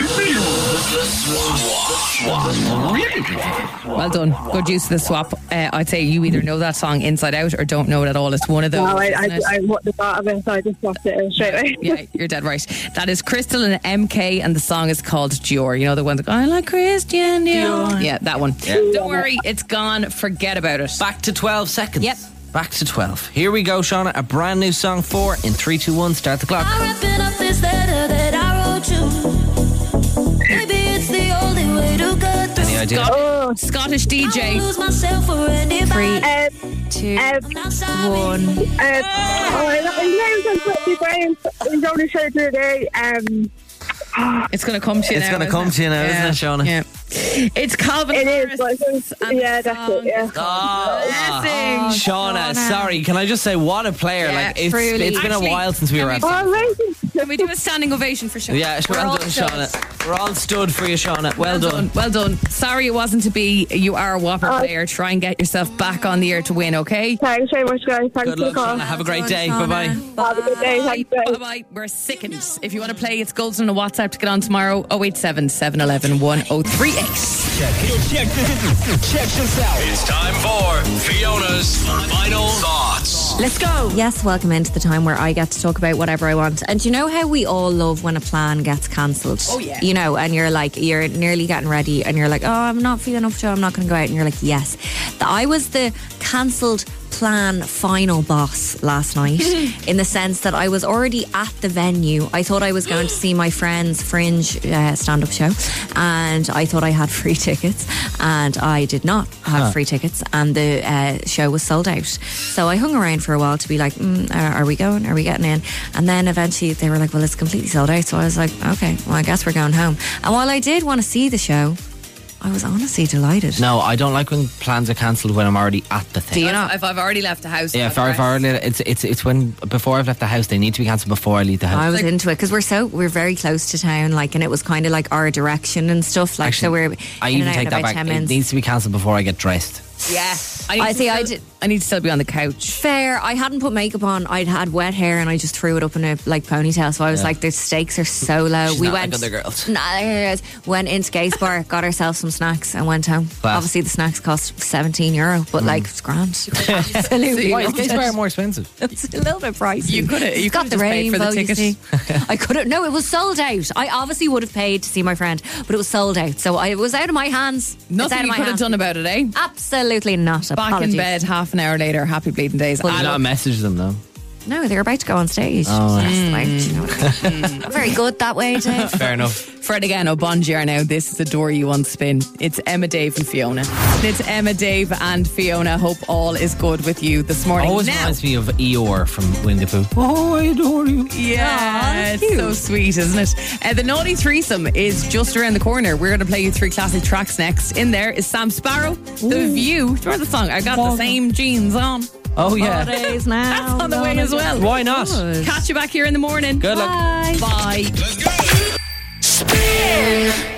Well done. Good use of the swap. Uh, I'd say you either know that song inside out or don't know it at all. It's one of those. No, I, I, isn't it? I wouldn't have thought of it, so I just swapped it in straight away. Yeah, you're dead right. That is Crystal and M K, and the song is called Dior. You know the one that goes, I like Christian Dior. Dior. Yeah, that one. Yeah. Don't worry, it's gone. Forget about it. Back to twelve seconds. Yep. Back to twelve. Here we go, Shauna. A brand new song four in three, two, one. Start the clock. I'm wrapping up this letter that I wrote you. Maybe it's the only way to go through. Any idea? Oh, Scottish D J. I lose myself for any Three, um, two, um, one. uh, oh, his name's on my brain. He's only said the other day. Um, It's going to come to you It's now. gonna isn't come it? to you now, isn't Yeah. it, Shauna? Yeah. It's Calvin it Harris. is, but it's, and yeah, the that's it, song yeah. is called Ah, Blessing. Shauna, sorry, can I just say what a player? Yeah, like it's, truly. it's been Actually, a while since we can were we at. do- Oh, amazing. Can we do a standing ovation for Shauna? Yeah, We're well all done, jealous. Shauna. We're all stood for you, Shauna. Well, Well done. done. Well done. Sorry it wasn't to be. You are a whopper Oh. player. Try and get yourself back on the air to win, okay? Thanks very much, guys. Thanks Good for the luck, call. Shauna. Have a great Well day. done, Bye bye. Shauna. Have a good day. Thanks, guys. Bye bye. We're sickened. If you want to play, it's Golden on a WhatsApp to get on tomorrow. oh eight seven, seven one one, one oh three eight. Check, check, check this out. It's time for Fiona's final thoughts. Let's go. Yes, welcome into the time where I get to talk about whatever I want. And do you know how we all love when a plan gets cancelled? Oh, yeah. You know, and you're like, you're nearly getting ready and you're like, oh, I'm not feeling up to it, I'm not going to go out. And you're like, yes. I was the cancelled plan final boss last night in the sense that I was already at the venue. I thought I was going to see my friend's Fringe uh, stand-up show and I thought I had free tickets and I did not have Huh. free tickets and the uh, show was sold out. So I hung around for a while to be like, mm, are, are we going? Are we getting in? And then eventually they were like, well, it's completely sold out. So I was like, okay, well, I guess we're going home. And while I did want to see the show, I was honestly delighted. No, I don't like when plans are cancelled when I'm already at the thing. Do you not? If I've already left the house. Yeah, if I've already, it's it's it's when before I've left the house, they need to be cancelled before I leave the house. I was into it because we're so we're very close to town, like, and it was kind of like our direction and stuff, like. Actually, so we're. I in even and out take in that about back. ten It minutes. needs to be cancelled before I get dressed. Yeah. I, I need see. to I still- did. I need to still be on the couch. Fair. I hadn't put makeup on. I'd had wet hair and I just threw it up in a like ponytail. So I was Yeah. like, the stakes are so low. She's we not went. like other girls. Nah, went into Gaze Bar, got ourselves some snacks, and went home. Class. Obviously, the snacks cost seventeen euro, but like it's grand. Absolutely. Why is loved Gaze it. Bar more expensive? It's a little bit pricey. You could have. You It's got could the have paid for the rainbow. You ticket. see. I could have. No, it was sold out. I obviously would have paid to see my friend, but it was sold out. So I, it was out of my hands. It's Nothing out of you my could have hands. done about it, eh? Absolutely not. Back Apologies. in bed half an hour later. Happy bleeding days. Did Ah, you not look, message them though? No, they were about to go on stage. Oh, Yes, right. like, you know what I mean? I'm very good that way, Dave. Fair enough. Fred again, O'Bongiar now. This is the door you want to spin. It's Emma, Dave, and Fiona. It's Emma, Dave, and Fiona. Hope all is good with you this morning. Always now, reminds me of Eeyore from Winnie the Pooh. Oh, I adore you. yeah, it's so sweet, isn't it? Uh, the Naughty Threesome is just around the corner. We're going to play you three classic tracks next. In there is Sam Sparrow, The View. Do you remember the song? I got the same jeans on. Oh yeah. Holidays now. That's on the way as well. Why not? Catch you back here in the morning. Good luck. Bye. Bye. Spin.